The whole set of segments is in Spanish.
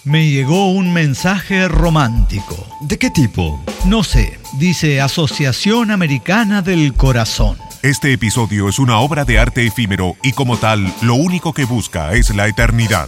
Me llegó un mensaje romántico. ¿De qué tipo? No sé, dice Asociación Americana del Corazón. Este episodio es una obra de arte efímero y como tal, lo único que busca es la eternidad.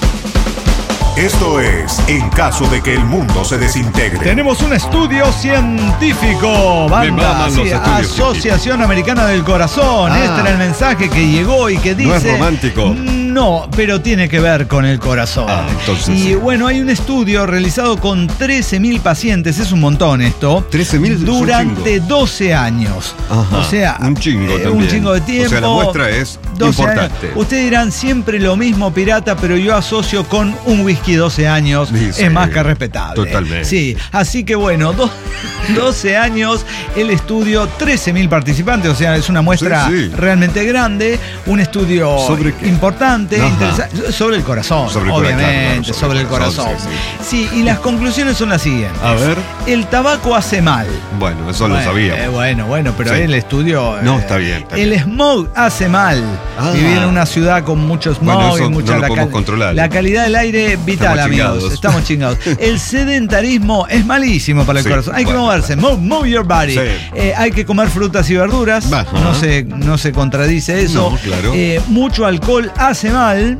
Esto es En caso de que el mundo se desintegre. Tenemos un estudio científico, banda, sí, Asociación Americana del Corazón. Este era el mensaje que llegó y que dice... ¿No es romántico? No, pero tiene que ver con el corazón. Entonces, y sí. bueno, hay un estudio realizado con 13.000 pacientes, es un montón esto. 13.000 durante 12 años. Ajá, o sea, un chingo también. Un chingo de tiempo. O sea, la muestra es 12 importante. Años. Ustedes dirán siempre lo mismo, pirata, pero yo asocio con un whisky 12 años. Sí, es más que respetable. Totalmente. Sí, así que bueno, 12 años, el estudio, 13.000 participantes, o sea, es una muestra realmente grande, un estudio importante, interesante, sobre el corazón, obviamente, sobre el corazón. Sí, y las conclusiones son las siguientes. A ver. El tabaco hace mal. Bueno, eso lo sabía. Bueno, pero el estudio... No, está bien. El smog hace mal. Vivir en una ciudad con mucho smog y mucha... No lo podemos controlar. La calidad del aire vital, amigos. Estamos chingados. El sedentarismo es malísimo para el corazón. Hay que moverse. Move your body. Hay que comer frutas y verduras. No se contradice eso. No, claro. Mucho alcohol hace mal.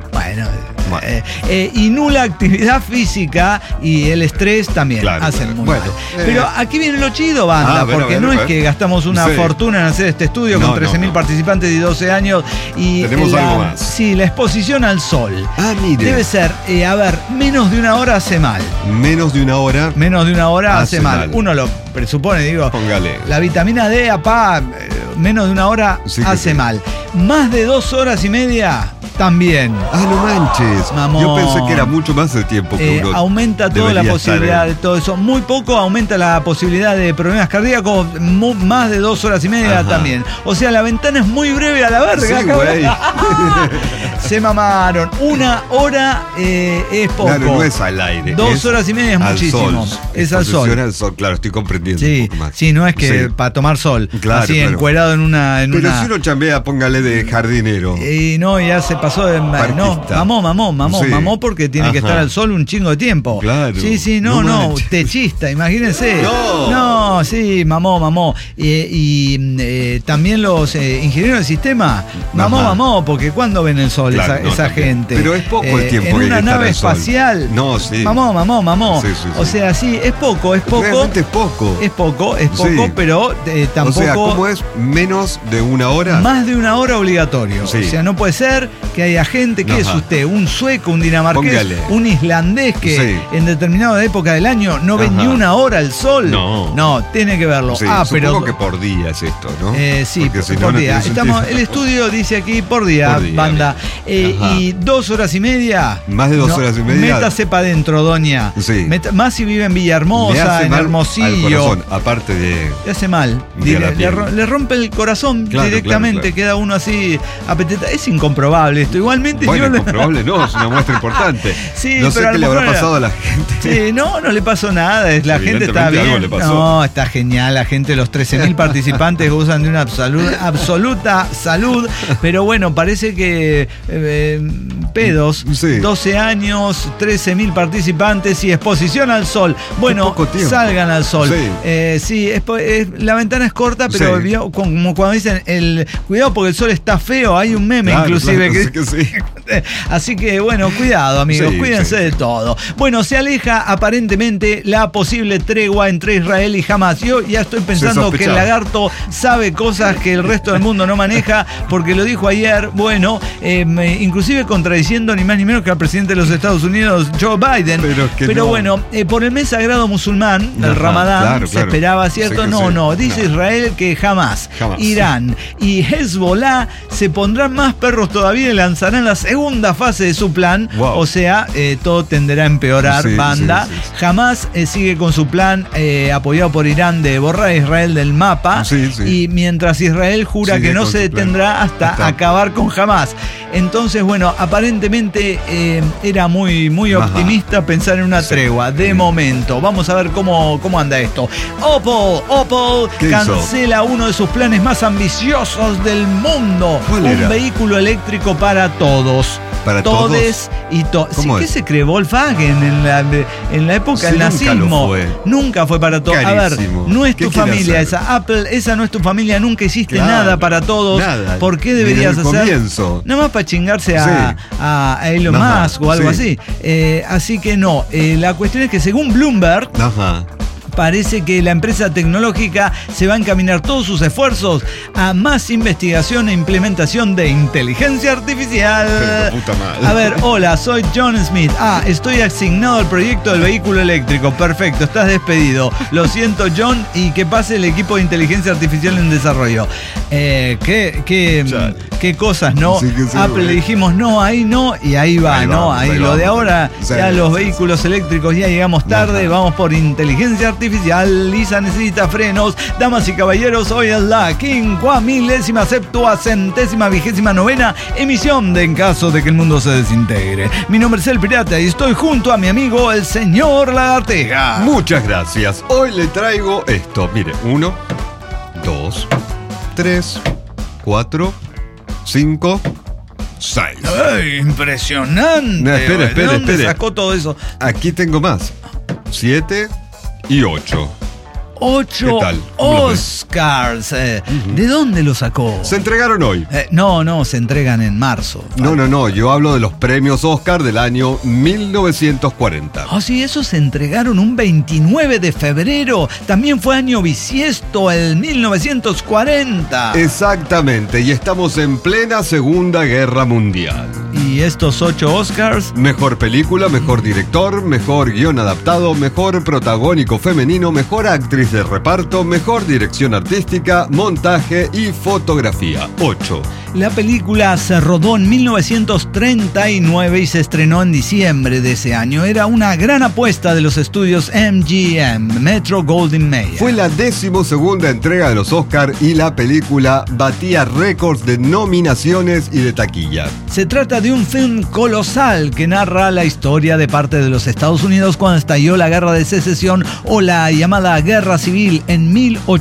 Y nula actividad física y el estrés también hacen muy mal. Pero aquí viene lo chido, banda, porque no es que gastamos una fortuna en hacer este estudio con 13.000 participantes y 12 años. Y tenemos algo más. Sí, la exposición al sol. Mire. Debe ser, menos de una hora hace mal. Menos de una hora. Menos de una hora hace mal. Uno lo presupone, digo. Póngale. La vitamina D, menos de una hora hace mal. Más de 2 horas y media. También. No manches. Mamón. Yo pensé que era mucho más de tiempo que uno. Aumenta toda la posibilidad de todo eso. Muy poco aumenta la posibilidad de problemas cardíacos. Más de 2 horas y media también. O sea, la ventana es muy breve a la verga. Sí, güey. Se mamaron. 1 hora es poco. Claro, no es al aire. 2 horas y media es muchísimo. Es al sol. Al sol. Claro, estoy comprendiendo un poco más. Sí, no es que para tomar sol. Claro, así encuerado en una. Pero si uno chambea, póngale de jardinero. Y no, ya se pasó de... No, mamó porque tiene que estar al sol un chingo de tiempo. Claro. Sí, no, techista, imagínense. No, sí, mamó. Y también los ingenieros del sistema, mamó, porque ¿cuándo ven el sol esa gente? Pero es poco el tiempo en que una nave espacial. No, sí. Mamó. Sí. O sea, sí, es poco. Realmente es poco. Es poco, pero tampoco... O sea, ¿cómo es menos de 1 hora? Más de 1 hora obligatorio. Sí. O sea, no puede ser que haya gente, ¿qué es usted? ¿Un sueco, un dinamarqués, un islandés que en determinada época del año no ve ni 1 hora el sol? No, tiene que verlo. Sí, pero que por día es esto, ¿no? Sí, por día. El estudio dice aquí por día, banda. Y 2 horas y media. Más de 2 horas y media. Métase para adentro, doña. Sí. Más si vive en Villahermosa, en Hermosillo. Al corazón, aparte de... Le hace mal. Le rompe el corazón directamente. Claro. Queda uno así apetita. Es incomprobable esto. Igualmente bueno, incomprobable no, es una muestra importante. Sí, no sé qué le habrá pasado a la gente. Sí, no le pasó nada. La gente está bien. No, está genial. La gente, los 13.000 participantes gozan de una absoluta salud. Pero bueno, parece que pedos. 12 años, 13.000 participantes y exposición al sol. Bueno, salgan al sol. La ventana es corta, pero como cuando dicen cuidado porque el sol está feo, hay un meme inclusive que sí. Así que bueno, cuidado amigos, cuídense de todo. Bueno, se aleja aparentemente la posible tregua entre Israel y Hamas. Yo ya estoy pensando que el lagarto sabe cosas que el resto del mundo no maneja, porque lo dijo ayer, inclusive contradiciendo ni más ni menos que al presidente de los Estados Unidos, Joe Biden. Pero bueno, por el mes sagrado musulmán, el Ramadán, se esperaba, ¿cierto? Dice Israel que jamás Irán y Hezbollah se pondrán más perros todavía y lanzarán la segunda fase de su plan. O sea, todo tenderá a empeorar, banda. Jamás sigue con su plan apoyado por Irán de borrar a Israel del mapa. Y mientras Israel jura que no se detendrá hasta acabar con Hamas. Entonces, bueno, aparentemente era muy optimista pensar en una tregua. De momento, vamos a ver cómo anda esto. Opel cancela uno de sus planes más ambiciosos del mundo. Un vehículo eléctrico para todos. para todes todos. y sí, ¿qué se cree? Volkswagen en la época del nazismo. Nunca fue para todos. A ver, no es tu familia esa. Apple, esa no es tu familia. Nunca hiciste nada para todos. Nada. ¿Por qué deberías hacer? Comienzo. Nada más para chingarse a Elon Musk o algo así. Así que no. La cuestión es que según Bloomberg, parece que la empresa tecnológica se va a encaminar todos sus esfuerzos a más investigación e implementación de inteligencia artificial. Pero, puta madre. A ver, hola, soy John Smith. Estoy asignado al proyecto del vehículo eléctrico. Perfecto, estás despedido. Lo siento, John, y que pase el equipo de inteligencia artificial en desarrollo. Qué cosas, ¿no? Sí, Apple le dijimos no, ahí no, y ahí va, ¿no? Ahí lo de ahora, ya los vehículos eléctricos ya llegamos tarde, vamos por inteligencia artificial. Lisa necesita frenos. Damas y caballeros, hoy es la 50.070ª emisión de En Caso de que el Mundo se Desintegre. Mi nombre es El Pirata y estoy junto a mi amigo el señor Lagarteja. Muchas gracias. Hoy le traigo esto. Mire, 1, 2, 3, 4, 5, 6. ¡Ay, impresionante! No, espere. ¿De dónde sacó todo eso? Aquí tengo más. 7 y 8. 8 Oscars. ¿De dónde lo sacó? Se entregaron hoy. No, se entregan en marzo. No, yo hablo de los premios Oscar del año 1940. Sí, esos se entregaron un 29 de febrero. También fue año bisiesto, el 1940. Exactamente, y estamos en plena Segunda Guerra Mundial. ¿Y estos 8 Oscars? Mejor película, mejor director, mejor guión adaptado, mejor protagónico femenino, mejor actriz de reparto, mejor dirección artística, montaje y fotografía. 8. La película se rodó en 1939 y se estrenó en diciembre de ese año. Era una gran apuesta de los estudios MGM, Metro-Goldwyn-Mayer. Fue la 12ª entrega de los Oscar y la película batía récords de nominaciones y de taquilla. Se trata de un film colosal que narra la historia de parte de los Estados Unidos cuando estalló la Guerra de Secesión o la llamada Guerra Civil en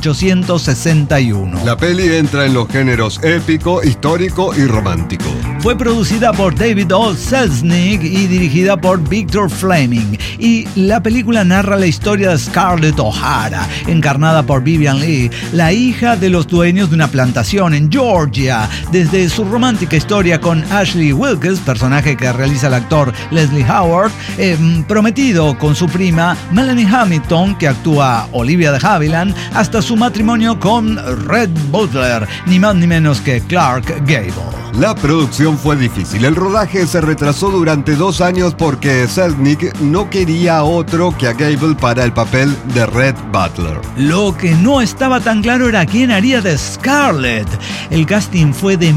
1861. La peli entra en los géneros épico, histórico y romántico. Fue producida por David O. Selznick y dirigida por Victor Fleming. Y la película narra la historia de Scarlett O'Hara, encarnada por Vivien Leigh, la hija de los dueños de una plantación en Georgia. Desde su romántica historia con Ashley Wilkes, personaje que realiza el actor Leslie Howard, prometido con su prima Melanie Hamilton, que actúa Olivia de Havilland, hasta su matrimonio con Red Butler, ni más ni menos que Clark Gable. La producción fue difícil. El rodaje se retrasó durante 2 años porque Selznick no quería otro que a Gable para el papel de Red Butler. Lo que no estaba tan claro era quién haría de Scarlett. El casting fue de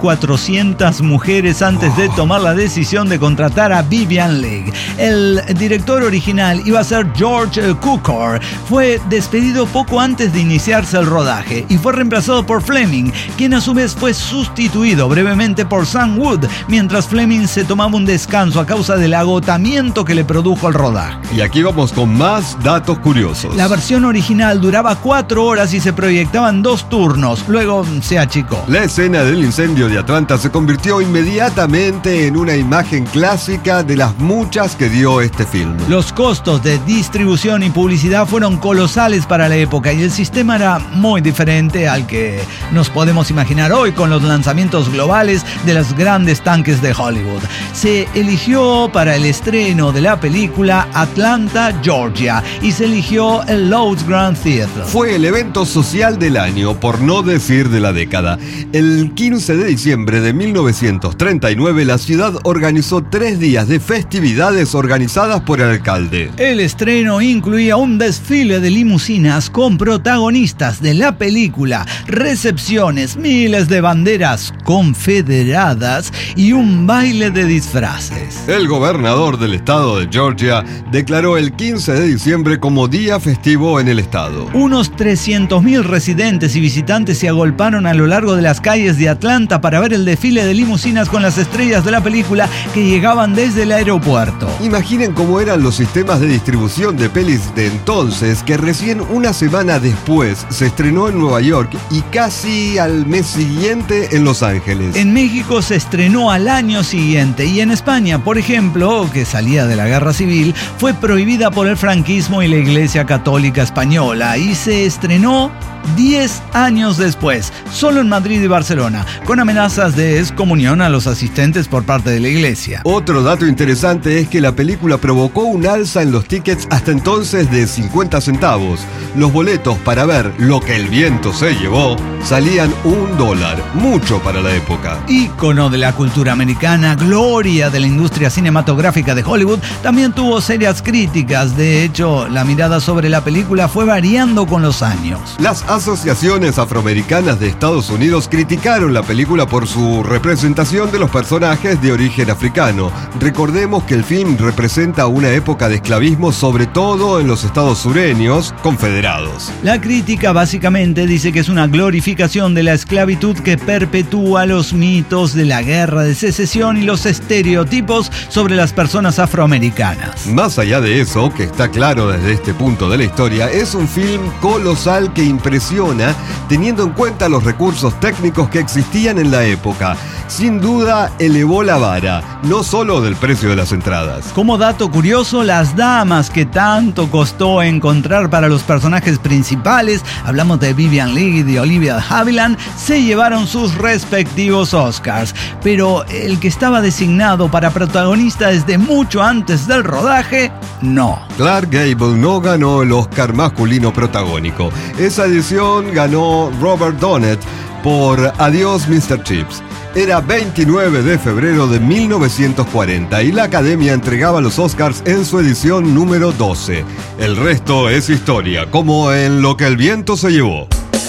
1.400 mujeres antes de tomar la decisión de contratar a Vivien Leigh. El director original iba a ser George Cukor. Fue despedido poco antes de iniciarse el rodaje y fue reemplazado por Fleming, quien a su vez fue sustituido brevemente por Sam Wood, mientras Fleming se tomaba un descanso a causa del agotamiento que le produjo el rodaje. Y aquí vamos con más datos curiosos. La versión original duraba 4 horas y se proyectaban 2 turnos, luego se achicó. La escena del incendio de Atlanta se convirtió inmediatamente en una imagen clásica de las muchas que dio este film. Los costos de distribución y publicidad fueron colosales para la época y el sistema era muy diferente al que nos podemos imaginar hoy con los lanzamientos globales de los grandes tanques de Hollywood. Se eligió para el estreno de la película Atlanta, Georgia, y se eligió el Loew's Grand Theatre. Fue el evento social del año, por no decir de la década. El 15 de diciembre de 1939, la ciudad organizó 3 días de festividades organizadas por el alcalde. El estreno incluía un desfile de limusinas con protagonistas de la película, recepciones, miles de banderas confederadas y un baile de disfraces. El gobernador del estado de Georgia declaró el 15 de diciembre como día festivo en el estado. Unos 300.000 residentes y visitantes se agolparon a lo largo de las calles de Atlanta para ver el desfile de limusinas con las estrellas de la película que llegaban desde el aeropuerto. Imaginen cómo eran los sistemas de distribución de pelis de entonces, que recién una semana después se estrenó en Nueva York y casi al mes siguiente en Los Ángeles. países. En México se estrenó al año siguiente y en España, por ejemplo, que salía de la Guerra Civil, fue prohibida por el franquismo y la Iglesia Católica Española y se estrenó 10 años después, solo en Madrid y Barcelona, con amenazas de excomunión a los asistentes por parte de la Iglesia. Otro dato interesante es que la película provocó un alza en los tickets hasta entonces de 50 centavos. Los boletos para ver Lo que el viento se llevó salían $1, mucho para la época. Ícono de la cultura americana, gloria de la industria cinematográfica de Hollywood, también tuvo serias críticas. De hecho, la mirada sobre la película fue variando con los años. Las asociaciones afroamericanas de Estados Unidos criticaron la película por su representación de los personajes de origen africano. Recordemos que el film representa una época de esclavismo, sobre todo en los estados sureños confederados. La crítica básicamente dice que es una glorificación de la esclavitud que perpetúa los mitos de la guerra de secesión y los estereotipos sobre las personas afroamericanas. Más allá de eso, que está claro desde este punto de la historia, es un film colosal que impresiona teniendo en cuenta los recursos técnicos que existían en la época. Sin duda, elevó la vara, no solo del precio de las entradas. Como dato curioso, las damas que tanto costó encontrar para los personajes principales, hablamos de Vivien Leigh y de Olivia Havilland, se llevaron sus respectivos Oscars. Pero el que estaba designado para protagonista desde mucho antes del rodaje, no. Clark Gable no ganó el Oscar masculino protagónico. Esa edición ganó Robert Donnet por Adiós Mr. Chips. Era 29 de febrero de 1940 y la Academia entregaba los Oscars en su edición número 12. El resto es historia, como en Lo que el viento se llevó.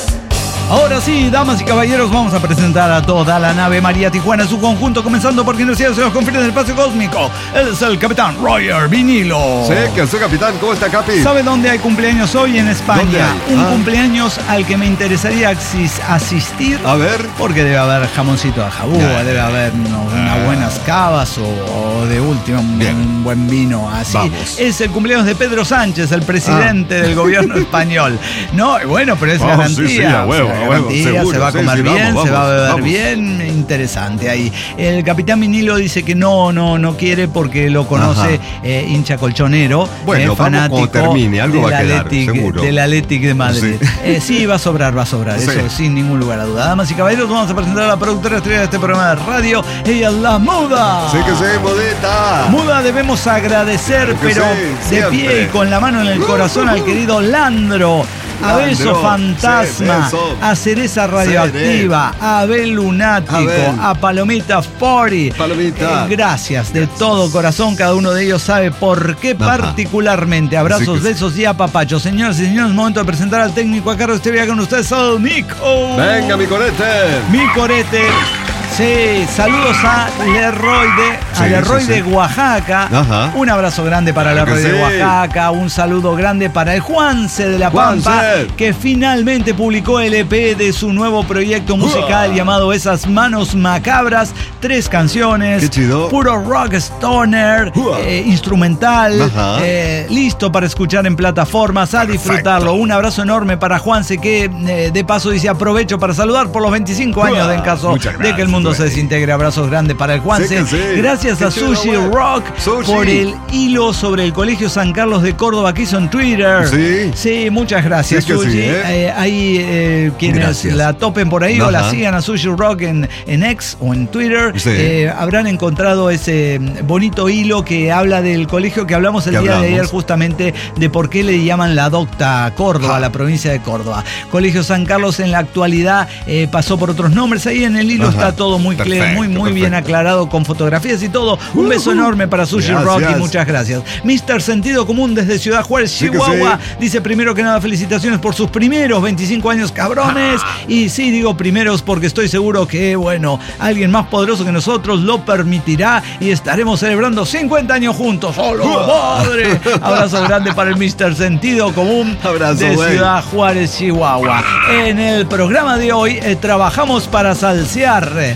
Ahora sí, damas y caballeros, vamos a presentar a toda la nave María Tijuana en su conjunto, comenzando por quien los cielos se los confiere en el espacio cósmico. Él es el capitán Roger Vinilo. Sí, que soy capitán. ¿Cómo está, Capi? ¿Sabe dónde hay cumpleaños hoy en España? Un cumpleaños al que me interesaría asistir. A ver. Porque debe haber jamoncito de jabúa, debe haber unas buenas cavas o de última un buen vino así. Vamos. Es el cumpleaños de Pedro Sánchez, el presidente del gobierno español. No, bueno, pero es garantía. Sí, a huevo. Seguro, se va a comer bien, se va a beber bien, interesante ahí. El capitán Vinilo dice que no quiere porque lo conoce, hincha colchonero, fanático cuando termine, algo va a quedar, seguro. Del Athletic de Madrid. Sí, va a sobrar, eso sin ningún lugar a duda. Damas y caballeros, vamos a presentar a la productora estrella de este programa de radio, ella es la Muda. Sí que sí, Mudita. Muda, debemos agradecer, pero de pie y con la mano en el corazón al querido Landro, a Beso Fantasma, a Cereza Radioactiva, a Abel Lunático, a Palomita 40. Gracias de todo corazón, cada uno de ellos sabe por qué particularmente. Abrazos, besos y apapachos. Señoras y señores, es momento de presentar al técnico a cargo de este viaje con ustedes, al Nico. Venga, mi corete. Mi corete. Sí, saludos a Leroy de Oaxaca. Ajá. Un abrazo grande para Leroy de Oaxaca. Un saludo grande para el Juanse de La Pampa, que finalmente publicó el EP de su nuevo proyecto musical llamado Esas Manos Macabras. 3 canciones. Qué chido. Puro rock stoner, instrumental, listo para escuchar en plataformas, a disfrutarlo. Un abrazo enorme para Juanse, que de paso dice aprovecho para saludar por los 25 años en caso de que el mundo se desintegre. Abrazos grandes para el Juanse. Gracias a Sushi Rock por el hilo sobre el Colegio San Carlos de Córdoba que hizo en Twitter. Sí, muchas gracias, Sushi. Ahí quienes la topen por ahí o la sigan a Sushi Rock en X o en Twitter, habrán encontrado ese bonito hilo que habla del colegio que hablamos el día de ayer, justamente de por qué le llaman la Docta Córdoba, la provincia de Córdoba. Colegio San Carlos en la actualidad pasó por otros nombres. Ahí en el hilo está todo muy bien aclarado con fotografías y todo. Un beso enorme para Sushi Rock y muchas gracias. Mr. Sentido Común desde Ciudad Juárez, Chihuahua, dice primero que nada felicitaciones por sus primeros 25 años, cabrones. Y sí, digo primeros porque estoy seguro que, alguien más poderoso que nosotros lo permitirá y estaremos celebrando 50 años juntos. ¡Solo madre! Abrazo grande para el Mr. Sentido Común de Ciudad Juárez, Chihuahua. En el programa de hoy trabajamos para salsear.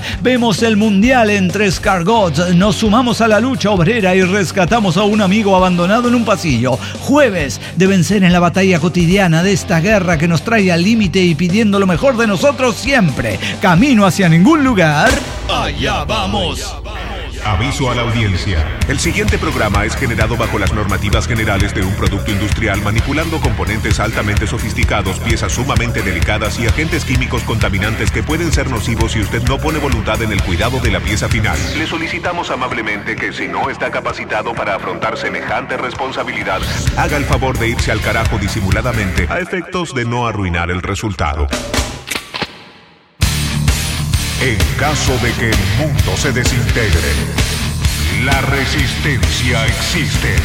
Vemos el Mundial en Tres Cargots. Nos sumamos a la lucha obrera y rescatamos a un amigo abandonado en un pasillo. Jueves, de vencer en la batalla cotidiana de esta guerra que nos trae al límite y pidiendo lo mejor de nosotros siempre. Camino hacia ningún lugar. ¡Allá vamos! Aviso a la audiencia. El siguiente programa es generado bajo las normativas generales de un producto industrial manipulando componentes altamente sofisticados, piezas sumamente delicadas y agentes químicos contaminantes que pueden ser nocivos si usted no pone voluntad en el cuidado de la pieza final. Le solicitamos amablemente que si no está capacitado para afrontar semejante responsabilidad, haga el favor de irse al carajo disimuladamente a efectos de no arruinar el resultado. En caso de que el mundo se desintegre, la resistencia existe.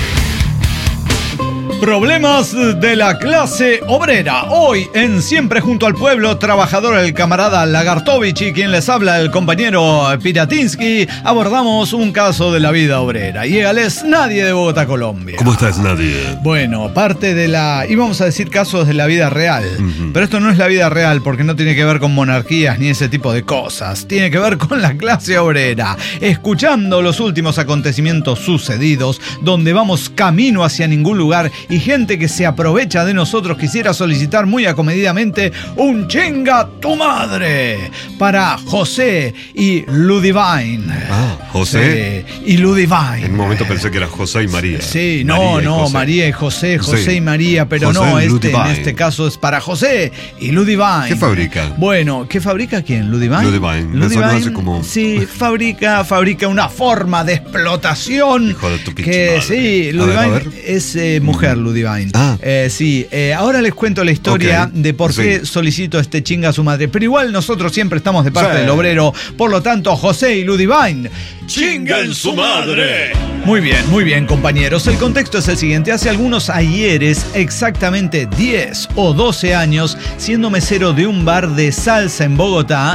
Problemas de la clase obrera. Hoy en Siempre Junto al Pueblo, trabajador el camarada Lagartovich y quien les habla el compañero Piratinsky, abordamos un caso de la vida obrera. Llegales Nadie de Bogotá, Colombia. ¿Cómo estás, Nadie? Bueno, parte de la... íbamos a decir casos de la vida real, pero esto no es la vida real porque no tiene que ver con monarquías ni ese tipo de cosas. Tiene que ver con la clase obrera. Escuchando los últimos acontecimientos sucedidos, donde vamos camino hacia ningún lugar y gente que se aprovecha de nosotros, quisiera solicitar muy acomedidamente un chinga tu madre para José y Ludivine. José. Sí, y Ludivine. En un momento pensé que era José y María. Sí, María y José, sí. Y María, pero José no, Ludivine. En este caso es para José y Ludivine. ¿Qué fabrica? Bueno, ¿qué fabrica quién? ¿Ludivine? Ludivine. Hace como... Sí, fabrica una forma de explotación. Hijo de tu pinche que madre. sí, Ludivine es mujer, Ludivine. Sí, ahora les cuento la historia de por qué solicito este chinga a su madre. Pero igual nosotros siempre estamos de parte del obrero. Por lo tanto, José y Ludivine, ¡chinga en su madre! Muy bien, compañeros. El contexto es el siguiente. Hace algunos ayeres, exactamente 10 o 12 años, siendo mesero de un bar de salsa en Bogotá,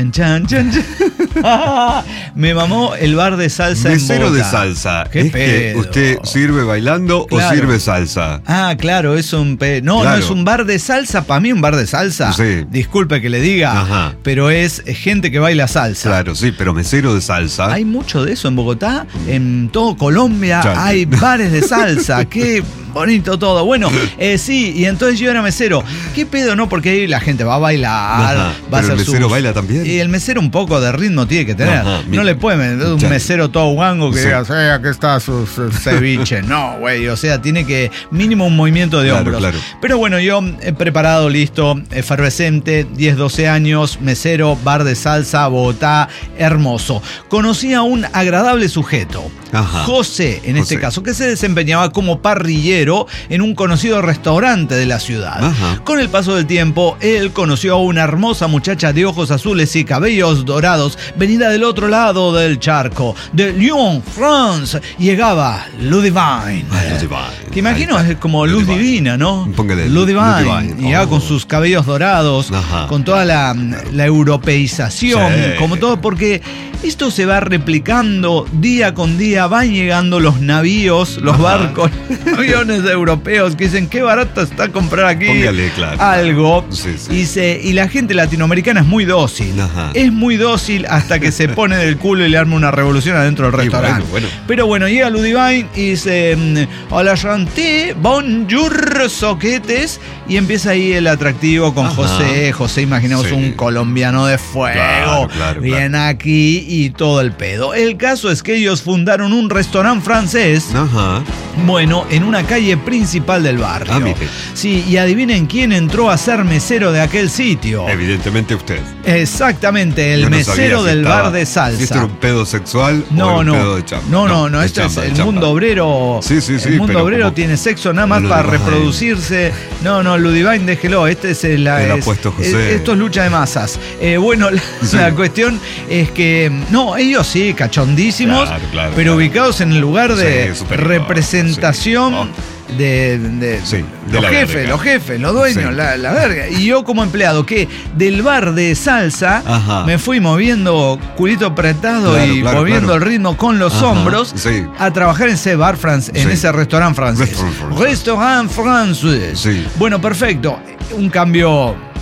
me mamó el bar de salsa mesero en Bogotá. De salsa. ¿Qué pedo? ¿Usted sirve bailando o sirve salsa? Claro, es un... No es un bar de salsa. Para mí un bar de salsa, disculpe que le diga, pero es gente que baila salsa. Claro, sí, pero mesero de salsa. Hay mucho de eso en Bogotá. En todo Colombia hay bares de salsa. Qué bonito todo. Bueno, sí, y entonces yo era mesero. ¿Qué pedo, no? Porque ahí la gente va a bailar, va a hacer el mesero baila también. Y el mesero un poco de ritmo tiene que tener. No le puede meter un mesero todo guango que diga, aquí está su ceviche. No, güey, o sea, tiene que mínimo un movimiento de hombros. Claro. Pero bueno, yo he preparado, listo, efervescente, 10, 12 años, mesero, bar de salsa, Bogotá, hermoso. Conocí a un agradable sujeto, José, en este caso, que se desempeñaba como parrillero en un conocido restaurante de la ciudad. Con el paso del tiempo, él conoció a una hermosa muchacha de ojos azules y cabellos dorados, venida del otro lado del charco, de Lyon, France. Llegaba Ludivine. Que imagino es como luz divina, ¿no? Póngale Ludivine. Llegaba con sus cabellos dorados, con toda la europeización, como todo, porque esto se va replicando día con día. Van llegando los navíos, los barcos, aviones europeos que dicen qué barato está comprar aquí algo. Y la gente latinoamericana es muy dócil. Es muy dócil hasta que se pone del culo y le arma una revolución adentro del restaurante. Pero bueno, llega Ludivine y dice hola chanté, bonjour, soquetes, y empieza ahí el atractivo con José. José, imaginaos un colombiano de fuego, bien aquí y todo el pedo. El caso es que ellos fundaron un restaurante francés, bueno, en una calle principal del barrio. Sí, y adivinen quién entró a ser mesero de aquel sitio. Evidentemente usted. Exactamente, el mesero del bar de salsa. ¿Esto era un pedo sexual o un pedo de chamba? No, esto es el mundo obrero. El mundo obrero tiene sexo nada más para reproducirse. No, Ludivine, déjelo. Este es el apuesto José. Esto es lucha de masas. Bueno, la cuestión es que ellos sí, cachondísimos, pero ubicados en el lugar de representación de los jefes, los dueños, la verga. Y yo como empleado, que del bar de salsa me fui moviendo culito apretado y moviendo el ritmo con los hombros a trabajar en ese bar en ese restaurante francés. Restaurant francés. Bueno, perfecto. Un cambio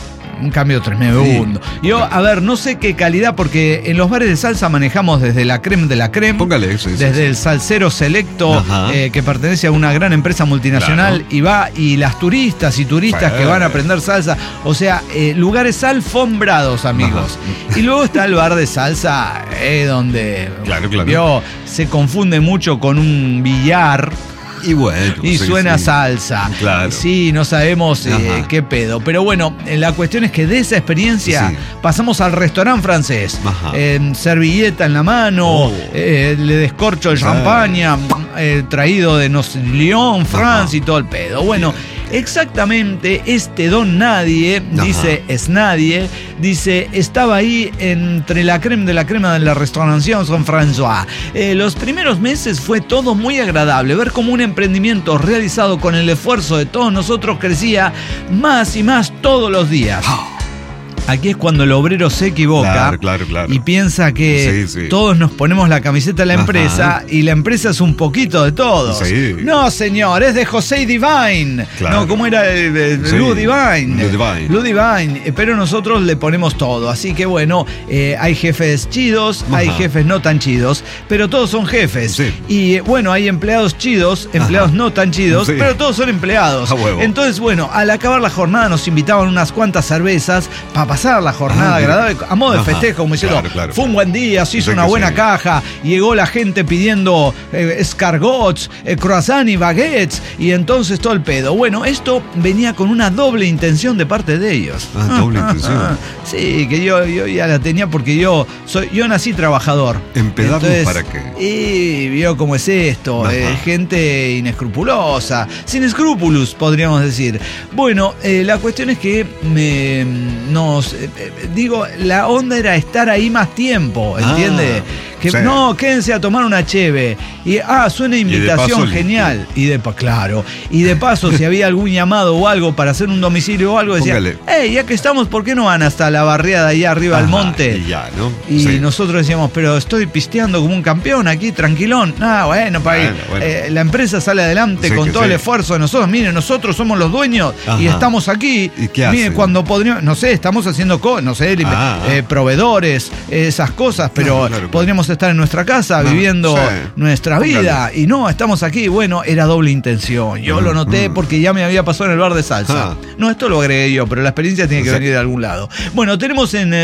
un cambio tremendo. Sí. Yo, a ver, no sé qué calidad, porque en los bares de salsa manejamos desde la creme de la creme. Póngale eso. Desde el Salsero Selecto, que pertenece a una gran empresa multinacional, y las turistas que van a aprender salsa. O sea, lugares alfombrados, amigos. Y luego está el bar de salsa, donde se confunde mucho con un billar. Y bueno. Y suena salsa. Claro. Sí, no sabemos qué pedo. Pero bueno, la cuestión es que de esa experiencia pasamos al restaurante francés. Servilleta en la mano, le descorcho el champaña, traído de Lyon, France y todo el pedo. Bueno, exactamente este don nadie, dice estaba ahí entre la crema de la restauración San François. Los primeros meses fue todo muy agradable, ver cómo un emprendimiento realizado con el esfuerzo de todos nosotros crecía más y más todos los días. Aquí es cuando el obrero se equivoca y piensa que todos nos ponemos la camiseta de la empresa y la empresa es un poquito de todos. Sí. No, señor, es de José Divine. Claro. No, ¿cómo era? Lou Divine. Pero nosotros le ponemos todo. Así que bueno, hay jefes chidos, hay jefes no tan chidos, pero todos son jefes. Sí. Y bueno, hay empleados chidos, empleados no tan chidos, pero todos son empleados. Entonces, bueno, al acabar la jornada nos invitaban unas cuantas cervezas para pasar la jornada agradable, a modo de festejo, como diciendo, fue un buen día, se hizo una buena caja, llegó la gente pidiendo escargots, croissant y baguettes, y entonces todo el pedo. Bueno, esto venía con una doble intención de parte de ellos. Doble intención. Sí, que yo ya la tenía porque yo nací trabajador. ¿Empedarnos para qué? Y vio cómo es esto, gente inescrupulosa, sin escrúpulos, podríamos decir. Bueno, la cuestión es que la onda era estar ahí más tiempo, ¿entiendes? No, quédense a tomar una cheve. Y suena invitación genial. Y de paso, si había algún llamado o algo para hacer un domicilio o algo, decía, ya que estamos, ¿por qué no van hasta la barriada allá arriba al monte? Y nosotros decíamos, pero estoy pisteando como un campeón aquí, tranquilón. La empresa sale adelante con todo el esfuerzo de nosotros. Miren, nosotros somos los dueños y estamos aquí. ¿Y qué hacen? Miren, cuando podríamos, estamos haciendo proveedores, esas cosas, pero podríamos estar en nuestra casa viviendo nuestra vida y no, estamos aquí. Bueno, era doble intención. Yo lo noté porque ya me había pasado en el bar de salsa. No, esto lo agregué yo, pero la experiencia tiene que venir de algún lado. Bueno, tenemos en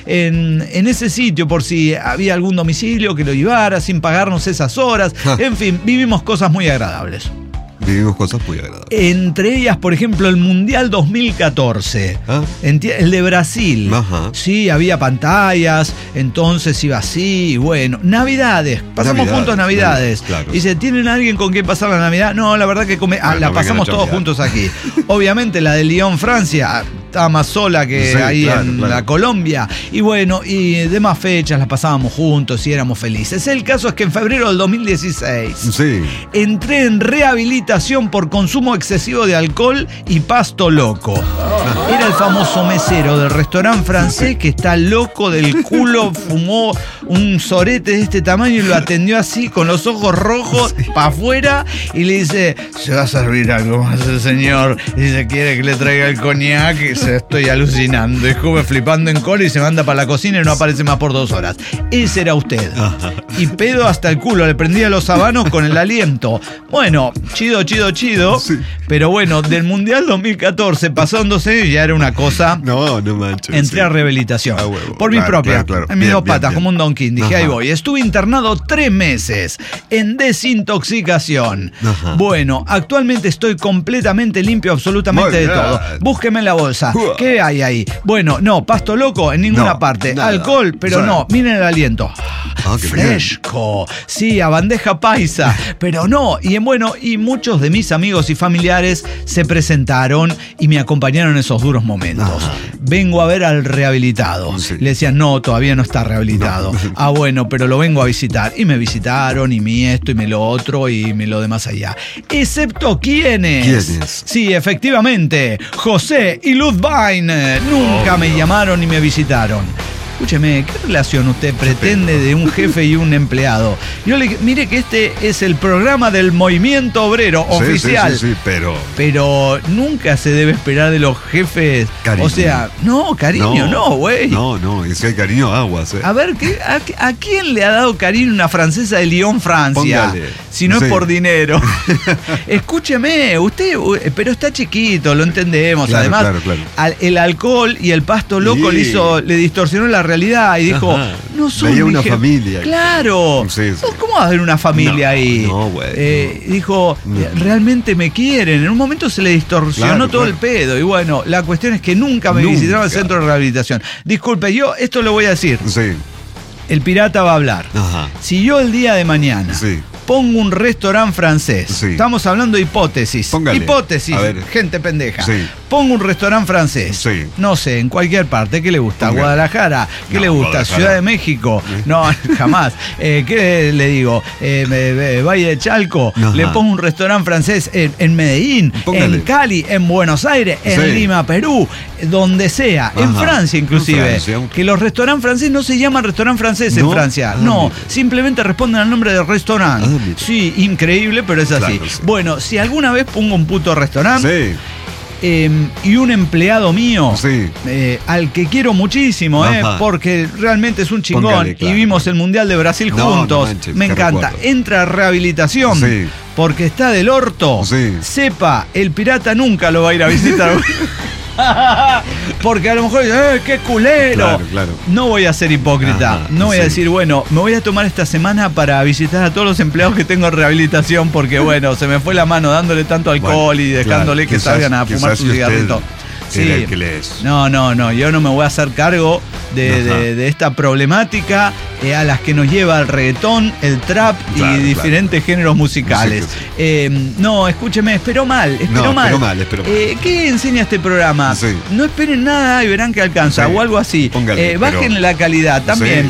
ese sitio, por si había algún domicilio que lo llevara sin pagarnos esas horas. En fin, vivimos cosas muy agradables. Vivimos cosas muy agradables. Entre ellas, por ejemplo, el Mundial 2014. El de Brasil. Sí, había pantallas, entonces iba así, y bueno. Navidades. Pasamos juntos Navidades. Claro. Dice, ¿tienen alguien con quien pasar la Navidad? No, la verdad que la pasamos todos juntos aquí. Obviamente la de Lyon, Francia, estaba más sola que la Colombia. Y bueno, y demás fechas las pasábamos juntos y éramos felices. El caso es que en febrero del 2016 entré en rehabilitación por consumo excesivo de alcohol y pasto loco. Era el famoso mesero del restaurante francés que está loco del culo, fumó un sorete de este tamaño y lo atendió así con los ojos rojos para afuera y le dice, se va a servir algo más el señor. Y dice, quiere que le traiga el coñac, y se estoy alucinando. Y come flipando en cola y se manda para la cocina y no aparece más por 2 horas. Ese era usted. Y pedo hasta el culo, le prendía los habanos con el aliento. Bueno, chido. Pero bueno, del Mundial 2014 pasaron 2 años y ya era una cosa. No manches. Entré a rehabilitación. Por mi propia. En mis 2 patas, como un Don King. Dije, ahí voy. Estuve internado 3 meses en desintoxicación. Bueno, actualmente estoy completamente limpio absolutamente de todo. Búsqueme en la bolsa. ¿Qué hay ahí? Bueno, no, pasto loco en ninguna parte. Nada. Alcohol, pero no. Miren el aliento. Fresco. Sí, a bandeja paisa. Pero no. Y muchos de mis amigos y familiares se presentaron y me acompañaron en esos duros momentos. Vengo a ver al rehabilitado. Le decían, no, todavía no está rehabilitado. Bueno, pero lo vengo a visitar. Y me visitaron, y mi esto, y me lo otro, y me lo demás allá. Excepto ¿quiénes? Sí, efectivamente, José y Luz Vine. Nunca me llamaron ni me visitaron. escúcheme, ¿qué relación usted pretende de un jefe y un empleado? Yo le dije, mire que este es el programa del movimiento obrero oficial. Sí, pero nunca se debe esperar de los jefes. Cariño. O sea, no, cariño, no, güey. No, y si hay cariño, aguas. A ver, ¿a quién le ha dado cariño una francesa de Lyon, Francia? Póngale. Si no es por dinero. Escúcheme, usted, pero está chiquito, lo entendemos. Claro, Además, claro. El alcohol y el pasto loco le distorsionó la realidad y dijo, no son veía una familia. Claro. Sí. ¿Cómo va a haber una familia ahí? No, güey. Dijo, realmente me quieren. En un momento se le distorsionó todo el pedo. Y bueno, la cuestión es que nunca me visitaron al centro de rehabilitación. Disculpe, yo esto lo voy a decir. Sí. El pirata va a hablar. Ajá. Si yo el día de mañana pongo un restaurante francés, estamos hablando de hipótesis. Póngale. Hipótesis, gente pendeja. Sí. Pongo un restaurante francés. Sí. No sé, en cualquier parte. ¿Qué le gusta? Póngale. Guadalajara. ¿Qué le gusta? Guadalajara. Ciudad de México. No, jamás. ¿Qué le digo? Valle de Chalco. Ajá. Le pongo un restaurante francés en Medellín, póngale. En Cali, en Buenos Aires, en Lima, Perú, donde sea. Ajá. En Francia, inclusive. Que los restaurantes franceses no se llaman restaurante francés en Francia. No, simplemente responden al nombre del restaurante. Sí, increíble, pero es así. Claro, bueno, si alguna vez pongo un puto restaurante y un empleado mío al que quiero muchísimo, porque realmente es un chingón. Póngale, claro, y vimos el Mundial de Brasil juntos, manches, me encanta. Entra a rehabilitación porque está del orto. Sepa, el pirata nunca lo va a ir a visitar. Porque a lo mejor, qué culero. Claro. No voy a ser hipócrita. No voy a decir, bueno, me voy a tomar esta semana para visitar a todos los empleados que tengo en rehabilitación, porque bueno, se me fue la mano dándole tanto alcohol y dejándole que salgan a fumar su cigarrito. Sí. No, yo no me voy a hacer cargo de esta problemática a las que nos lleva el reggaetón, el trap y diferentes géneros musicales. No, escúcheme, espero mal. ¿Qué enseña este programa? No esperen nada y verán que alcanza, o algo así. Bajen la calidad también.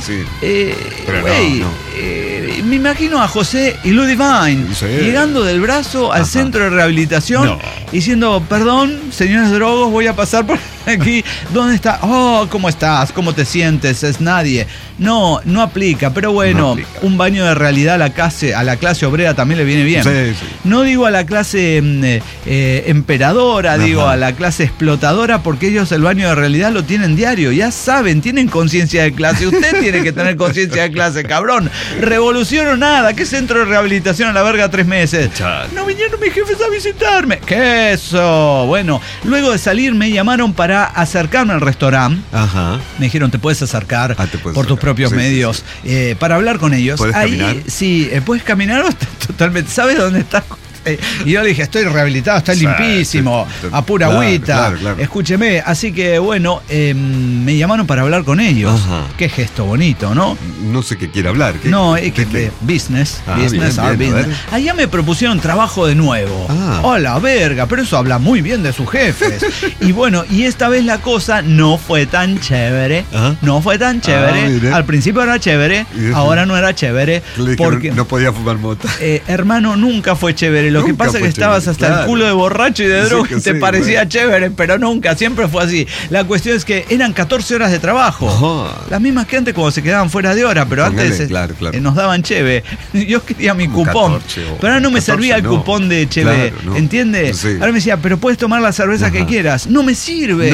Me imagino a José y Ludivine llegando del brazo al centro de rehabilitación diciendo, perdón, señores drogos, voy a pasar por aquí. ¿Dónde está? Oh, ¿cómo estás? ¿Cómo te sientes? Es nadie. No aplica, pero bueno, un baño de realidad a la clase obrera también le viene bien. No digo a la clase emperadora, digo a la clase explotadora, porque ellos el baño de realidad lo tienen diario, ya saben, tienen conciencia de clase. Usted tiene que tener conciencia de clase, cabrón. Revolución o nada, ¿qué centro de rehabilitación a la verga 3 meses? No vinieron mis jefes a visitarme. ¿Qué eso? Bueno, luego de salir me llamaron para acercarme al restaurante. Me dijeron, te puedes acercar por tus propios medios para hablar con ellos. ¿Puedes caminar? Sí, puedes caminar totalmente. ¿Sabes dónde estás? Y yo le dije, estoy rehabilitado, está limpísimo, a pura agüita. Claro. Escúcheme, así que bueno, me llamaron para hablar con ellos. Qué gesto bonito, ¿no? No sé qué quiere hablar. Business. Business. Bien, allá me propusieron trabajo de nuevo. Hola, verga, pero eso habla muy bien de sus jefes. Y bueno, y esta vez la cosa no fue tan chévere. No fue tan chévere. Al principio era chévere, ahora no era chévere. Porque no podía fumar mota. Hermano, nunca fue chévere. Lo que pasa es que estabas hasta el culo de borracho y de droga y te parecía chévere, pero nunca, siempre fue así. La cuestión es que eran 14 horas de trabajo. Las mismas que antes cuando se quedaban fuera de hora, pero antes nos daban cheve. Yo quería mi cupón, pero ahora no me servía el cupón de cheve, ¿entiendes? Ahora me decía, pero puedes tomar la cerveza que quieras. No me sirve.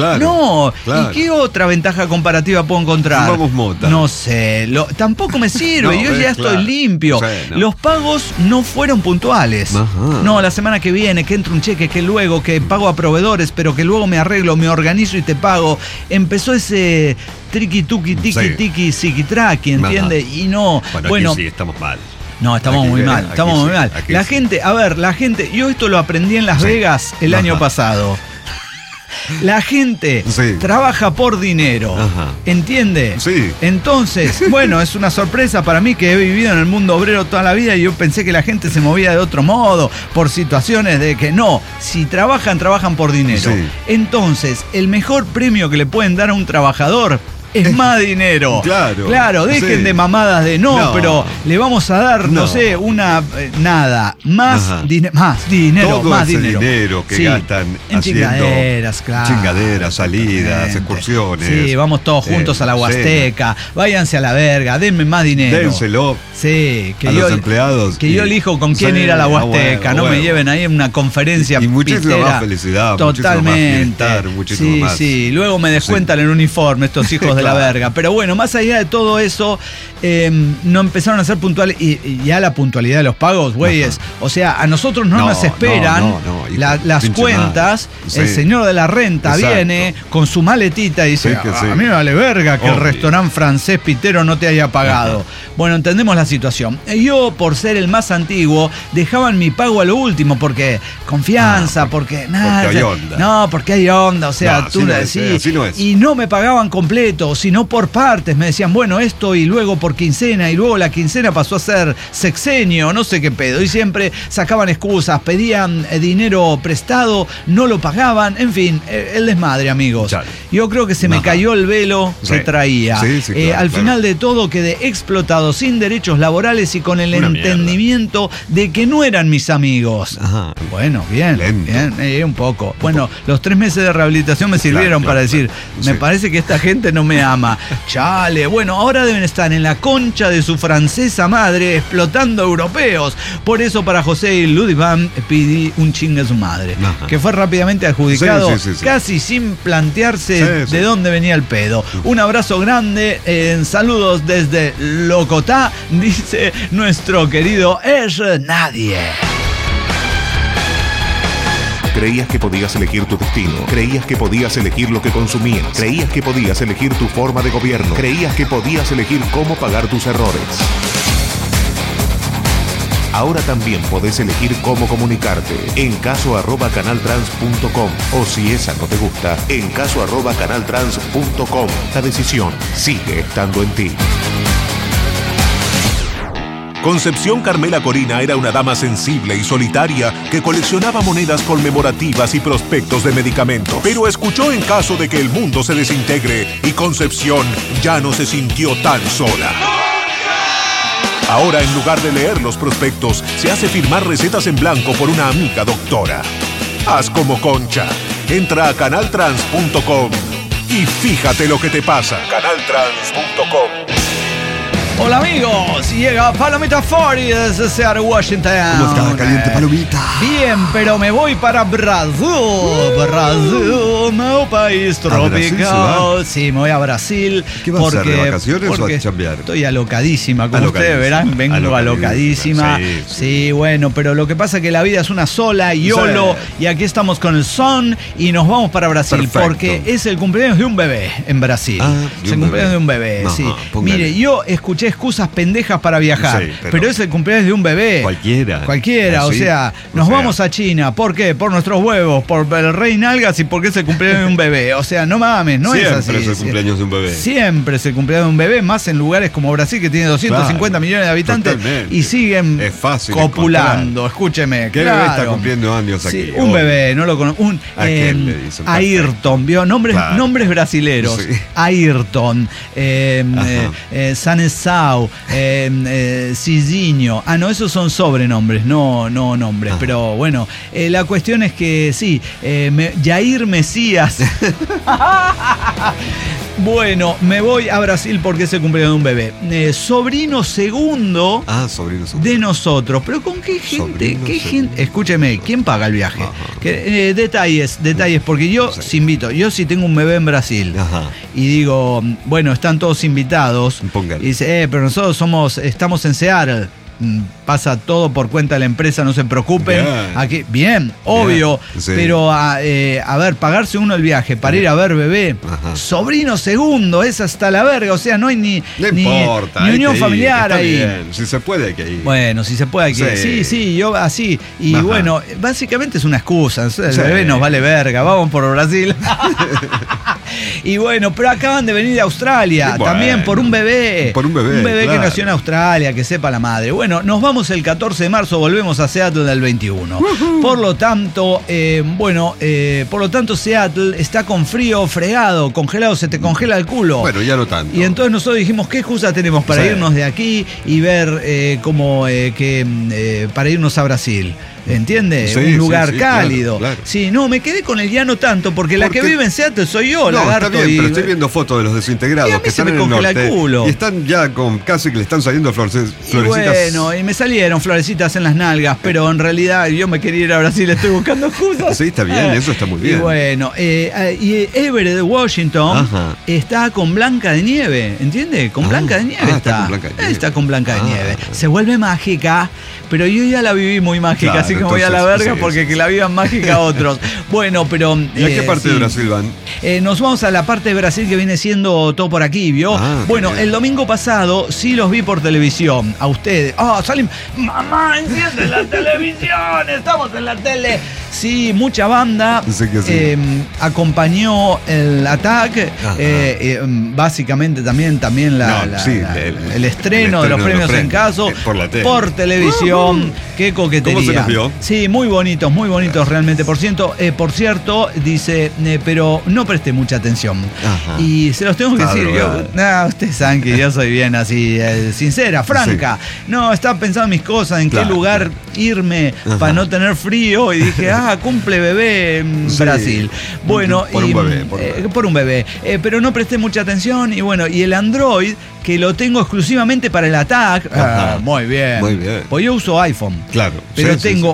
¿Y qué otra ventaja comparativa puedo encontrar? Fumamos mota. No sé, tampoco me sirve. Yo ya estoy limpio. Los pagos no fueron puntuales. No, la semana que viene, que entra un cheque, que luego, que pago a proveedores, pero que luego me arreglo, me organizo y te pago. Empezó ese triqui, tuqui, tiki, tiki, siqui-traqui, ¿entiendes? Y no, bueno, aquí sí, estamos mal. No, estamos muy mal. La gente, yo esto lo aprendí en Las Vegas el año pasado. La gente trabaja por dinero, ¿entiende? Entonces, bueno, es una sorpresa para mí que he vivido en el mundo obrero toda la vida y yo pensé que la gente se movía de otro modo, por situaciones de que no, si trabajan por dinero. Entonces, el mejor premio que le pueden dar a un trabajador es más dinero. Claro, dejen de mamadas de pero le vamos a dar, no sé, nada, más dinero. Todo más ese dinero que gastan en chingaderas, chingaderas, salidas, excursiones. Sí, vamos todos juntos a la Huasteca, váyanse a la verga, denme más dinero. Dénselo. Sí, a los empleados. Que yo elijo con quién ir a la Huasteca, no me lleven ahí en una conferencia. Y muchísima más felicidad, totalmente. Muchísimo más. Sí, luego me descuentan el uniforme estos hijos de la verga. Pero bueno, más allá de todo eso, no empezaron a ser puntuales. Y ya la puntualidad de los pagos, güeyes. O sea, a nosotros no nos esperan las cuentas. El señor de la renta viene con su maletita y dice, a mí me vale verga que el restaurante francés pitero no te haya pagado. Bueno, entendemos la situación. Yo, por ser el más antiguo, dejaban mi pago a lo último, porque confianza, porque nada. Porque hay onda. No, porque hay onda, o sea, tú le decís. Así no es. Y no me pagaban completo, sino por partes. Me decían, bueno, esto y luego por quincena, y luego la quincena pasó a ser sexenio, no sé qué pedo. Y siempre sacaban excusas, pedían dinero prestado, no lo pagaban, en fin, el desmadre, amigos. Yo creo que se me cayó el velo que traía. Al final de todo quedé explotado, sin derechos laborales y con el entendimiento de que no eran mis amigos. Bueno, bien, un poco. Bueno, los 3 meses de rehabilitación me sirvieron para decir, me parece que esta gente no me ama. Chale, bueno, ahora deben estar en la concha de su francesa madre explotando europeos. Por eso para José y Ludiván pedí un chingue a su madre, que fue rápidamente adjudicado, casi sin plantearse de dónde venía el pedo. Un abrazo grande, saludos desde Locotá, dice nuestro querido Es Nadie. Creías que podías elegir tu destino. Creías que podías elegir lo que consumías. Creías que podías elegir tu forma de gobierno. Creías que podías elegir cómo pagar tus errores. Ahora también podés elegir cómo comunicarte. En caso@canaltrans.com, o si esa no te gusta, en caso@canaltrans.com. La decisión sigue estando en ti. Concepción Carmela Corina era una dama sensible y solitaria que coleccionaba monedas conmemorativas y prospectos de medicamentos. Pero escuchó en caso de que el mundo se desintegre y Concepción ya no se sintió tan sola. Ahora, en lugar de leer los prospectos, se hace firmar recetas en blanco por una amiga doctora. Haz como Concha. Entra a canaltrans.com y fíjate lo que te pasa. Canaltrans.com. Hola amigos, llega Palomita Fori desde Seattle, Washington. ¿Cómo está, caliente Palomita? Bien, pero me voy para Brasil. Meu país tropical. Sí, me voy a Brasil. ¿Qué vas a hacer, de vacaciones o a chambear? Estoy alocadísima, como ustedes verán, vengo alocadísima. Sí, bueno, pero lo que pasa es que la vida es una sola, YOLO, y aquí estamos con el son y nos vamos para Brasil. Perfecto. Porque es el cumpleaños de un bebé en Brasil. Es el cumpleaños de un bebé, sí. Mire, yo escuché excusas pendejas para viajar, pero es el cumpleaños de un bebé. Cualquiera, o sea, nos vamos a China. ¿Por qué? Por nuestros huevos, por el rey Nalgas y porque es el cumpleaños de un bebé. O sea, no mames, no es así. Siempre es el cumpleaños de un bebé. Siempre es el cumpleaños de un bebé, más en lugares como Brasil, que tiene 250 millones de habitantes. Totalmente. Y siguen copulando. Escúcheme, ¿qué bebé está cumpliendo años aquí? Sí, un bebé, no lo conozco. Ayrton, ¿vio? Nombres brasileros. Ayrton, Sanesau, Cizinho. No, esos son sobrenombres, no nombres. Pero bueno, la cuestión es que sí, Jair Mesías. Bueno, me voy a Brasil porque es el cumpleaños de un bebé. Sobrino segundo de nosotros. Pero ¿con qué gente? Gente? Escúcheme, ¿quién paga el viaje? Detalles, porque yo sí invito. Yo sí tengo un bebé en Brasil. Y digo, bueno, están todos invitados. Póngale. Y dice, pero nosotros estamos en Seattle. Pasa todo por cuenta de la empresa, no se preocupen. Aquí, bien, obvio. Sí. Pero a ver, pagarse uno el viaje para ir a ver bebé. Sobrino segundo, es hasta la verga. O sea, no hay ni unión familiar ahí. Bien. Si se puede, hay que ir. Bueno, si se puede, hay que ir. Sí, yo así. Y bueno, básicamente es una excusa. El bebé nos vale verga. Vamos por Brasil. Y bueno, pero acaban de venir de Australia. También por un bebé. Un bebé que nació en Australia, que sepa la madre. Bueno, Bueno, nos vamos el 14 de marzo, volvemos a Seattle del 21. Por lo tanto, Seattle está con frío fregado, congelado, se te congela el culo. Bueno, ya no tanto. Y entonces nosotros dijimos, ¿qué excusa tenemos para irnos de aquí y ver para irnos a Brasil? ¿Entiendes? Un lugar cálido. Claro. Sí, no, me quedé con el ya no tanto, porque la que vive en Seattle soy yo, lagarto. Está bien, pero estoy viendo fotos de los desintegrados que están en el norte. Culo. Y están ya casi que le están saliendo florecitas. Y bueno, y me salieron florecitas en las nalgas, pero en realidad yo me quería ir a Brasil, estoy buscando excusas. Sí, está bien, eso está muy bien. Y bueno, y Everett de Washington está con Blanca de Nieve, ¿entiendes? Con Blanca de Nieve está. Está con Blanca de Nieve. Se vuelve mágica, pero yo ya la viví muy mágica, así que me voy a la verga porque que la vivan mágica otros. Bueno, pero... ¿Y a qué parte de Brasil van? Nos vamos a la parte de Brasil que viene siendo todo por aquí, ¿vio? Bueno, el domingo pasado sí los vi por televisión, a ustedes. Salim, mamá, enciende la televisión, estamos en la tele. Sí, mucha banda. Acompañó el Attack, básicamente también el estreno de los premios en caso por televisión. Qué coquetería. ¿Cómo se los vio? Sí, muy bonitos realmente. Por cierto, dice, pero no presté mucha atención. Y se los tengo que decir. Ustedes saben que yo soy bien así, sincera, franca. No, estaba pensando en mis cosas, en qué lugar irme para no tener frío. Y dije, cumple bebé en Brasil. Bueno, por un bebé. Pero no presté mucha atención. Y bueno, y el Android, que lo tengo exclusivamente para el Attack. Muy bien. Pues yo uso iPhone. Claro. Pero tengo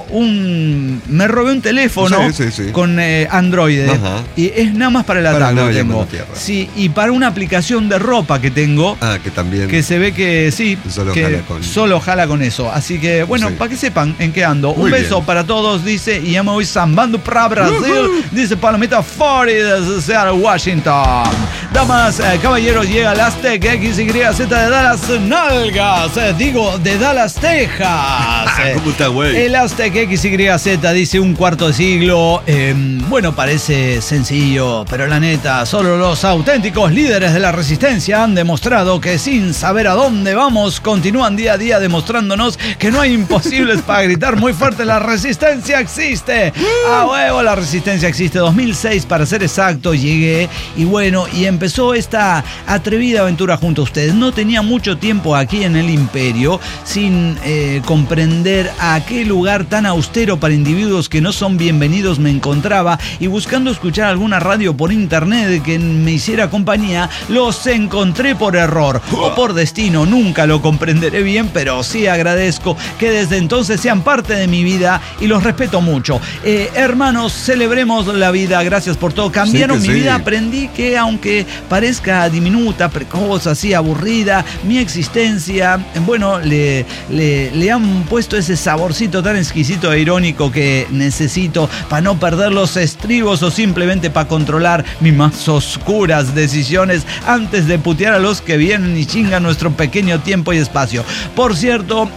me robé un teléfono con Android. Y es nada más para el Attack lo tengo. Sí, y para una aplicación de ropa que tengo. Que también. Que se ve que sí. Solo jala con eso. Así que, bueno, para que sepan en qué ando. Un beso para todos, dice. Y ya me voy zambando para Brasil. Dice Palomita 40 desde Seattle, Washington. Damas, caballeros, llega el Aztec XYZ de Dallas Nalgas. De Dallas, Texas. ¿Cómo está, güey? El Aztec XYZ dice un cuarto de siglo. Bueno, parece sencillo, pero la neta, solo los auténticos líderes de la resistencia han demostrado que sin saber a dónde vamos, continúan día a día demostrándonos que no hay imposibles para gritar muy fuerte: la resistencia existe. A huevo, la resistencia existe. 2006 para ser exacto, llegué y bueno, y empezó esta atrevida aventura junto a ustedes. No tenía mucho tiempo aquí en el Imperio sin comprender a qué lugar tan austero para individuos que no son bienvenidos me encontraba, y buscando escuchar alguna radio por internet que me hiciera compañía, los encontré por error o por destino. Nunca lo comprenderé bien, pero sí agradezco que desde entonces sean parte de mi vida y los respeto mucho. Hermanos, celebremos la vida. Gracias por todo. Cambiaron mi vida. Aprendí que aunque parezca diminuta, precoz, así aburrida, mi existencia, bueno, le han puesto ese saborcito tan exquisito e irónico que necesito para no perder los estribos o simplemente para controlar mis más oscuras decisiones antes de putear a los que vienen y chingan nuestro pequeño tiempo y espacio. Por cierto,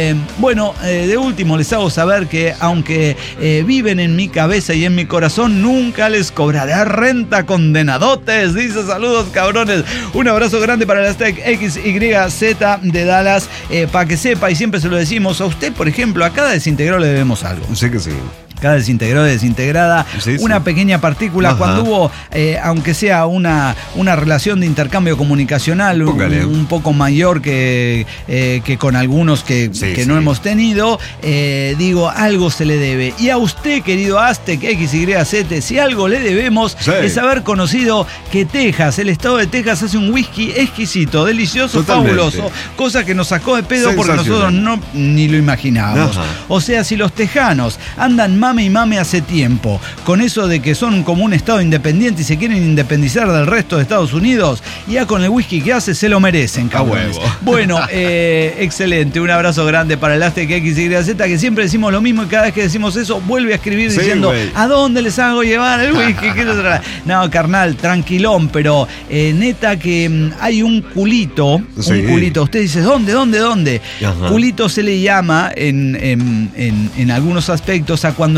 de último les hago saber que aunque viven en mi cabeza y en mi corazón, nunca les cobraré renta, condenadotes. Dice, saludos cabrones. Un abrazo grande para el Aztec XYZ de Dallas. Para que sepa, y siempre se lo decimos a usted, por ejemplo, a cada desintegrado le debemos algo. Sí que sí. Cada desintegrado, desintegrada, una pequeña partícula. Cuando hubo, aunque sea una relación de intercambio comunicacional un poco mayor que con algunos que no hemos tenido, digo, algo se le debe. Y a usted, querido Aztec XYZ, si algo le debemos es haber conocido que Texas, el estado de Texas, hace un whisky exquisito, delicioso, fabuloso, cosa que nos sacó de pedo porque nosotros ni lo imaginábamos. O sea, si los tejanos andan mame y mame hace tiempo con eso de que son como un estado independiente y se quieren independizar del resto de Estados Unidos, ya con el whisky que hace se lo merecen, cabrones. Bueno, excelente, un abrazo grande para el Aztec XYZ, que siempre decimos lo mismo y cada vez que decimos eso vuelve a escribir diciendo, ¿a dónde les hago llevar el whisky? No, carnal, tranquilón, pero neta que hay un culito, usted dice, ¿dónde? Culito se le llama en algunos aspectos a cuando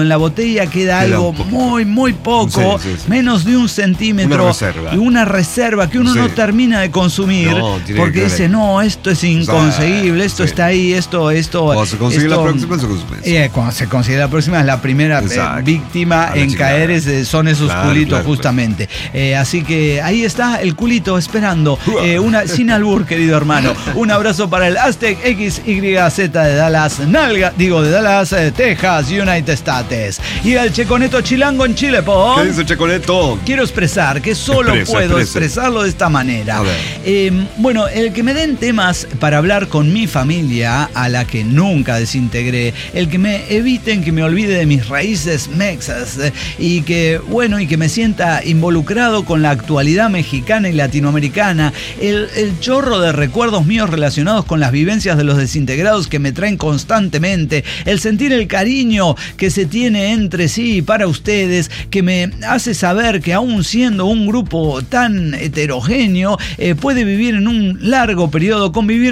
en la botella queda algo muy, muy poco, menos de 1 centímetro, y una reserva que uno no termina de consumir, porque dice, no, esto es inconseguible, esto está ahí, esto. Cuando se consigue la próxima, se consume. Cuando se consigue la próxima es la primera víctima en caer, son esos culitos justamente. Así que ahí está el culito esperando, sin albur, querido hermano. Un abrazo para el Aztec XYZ de Dallas, de Dallas, Texas, United States. Y el Checoneto Chilango en Chile, po. ¿Qué dice Checoneto? Quiero expresar que solo puedo expresarlo de esta manera. Bueno, el que me den temas para hablar con mi familia, a la que nunca desintegré, el que me eviten que me olvide de mis raíces mexas, y que me sienta involucrado con la actualidad mexicana y latinoamericana, el chorro de recuerdos míos relacionados con las vivencias de los desintegrados que me traen constantemente, el sentir el cariño que se tiene entre sí para ustedes, que me hace saber que aún siendo un grupo tan heterogéneo, puede convivir en un largo periodo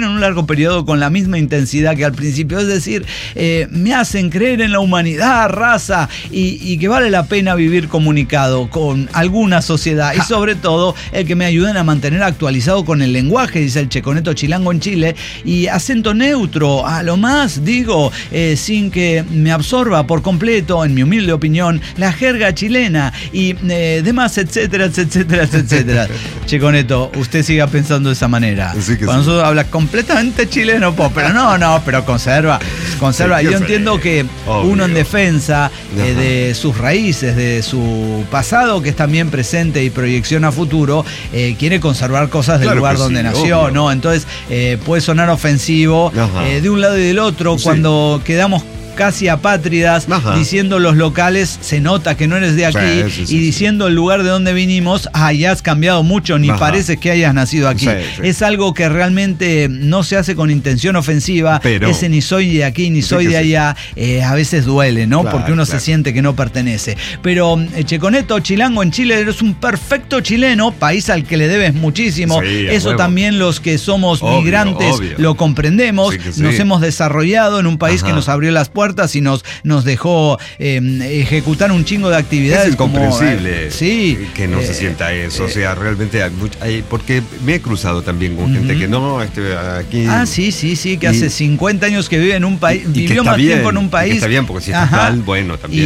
con la misma intensidad que al principio. Es decir, me hacen creer en la humanidad, raza, y que vale la pena vivir comunicado con alguna sociedad, y sobre todo el que me ayuden a mantener actualizado con el lenguaje, dice el Checoneto Chilango en Chile, y acento neutro, a lo más digo, sin que me absorba por completo, en mi humilde opinión, la jerga chilena y demás, etcétera, etcétera, etcétera. Checoneto, usted siga pensando de esa manera. Sí, cuando nosotros habla completamente chileno, pero conserva. Sí, yo entiendo que uno en defensa de sus raíces, de su pasado, que es también presente y proyección a futuro, quiere conservar cosas del lugar donde nació, ¿no? Entonces puede sonar ofensivo de un lado y del otro cuando quedamos casi apátridas, diciendo los locales, se nota que no eres de aquí, y diciendo el lugar de donde vinimos, ya has cambiado mucho, ni parece que hayas nacido aquí. Es algo que realmente no se hace con intención ofensiva, ese ni soy de aquí, ni soy de allá, a veces duele, ¿no? Porque uno se siente que no pertenece. Pero Checoneto, Chilango en Chile, eres un perfecto chileno, país al que le debes muchísimo. Eso también los que somos migrantes lo comprendemos. Nos hemos desarrollado en un país que nos abrió las puertas y nos dejó ejecutar un chingo de actividades. Es incomprensible que no se sienta eso. O sea, realmente porque me he cruzado también con gente que no, aquí. Que hace 50 años que vive en un país, vivió más tiempo en un país. Que está bien, porque si está mal, bueno, también.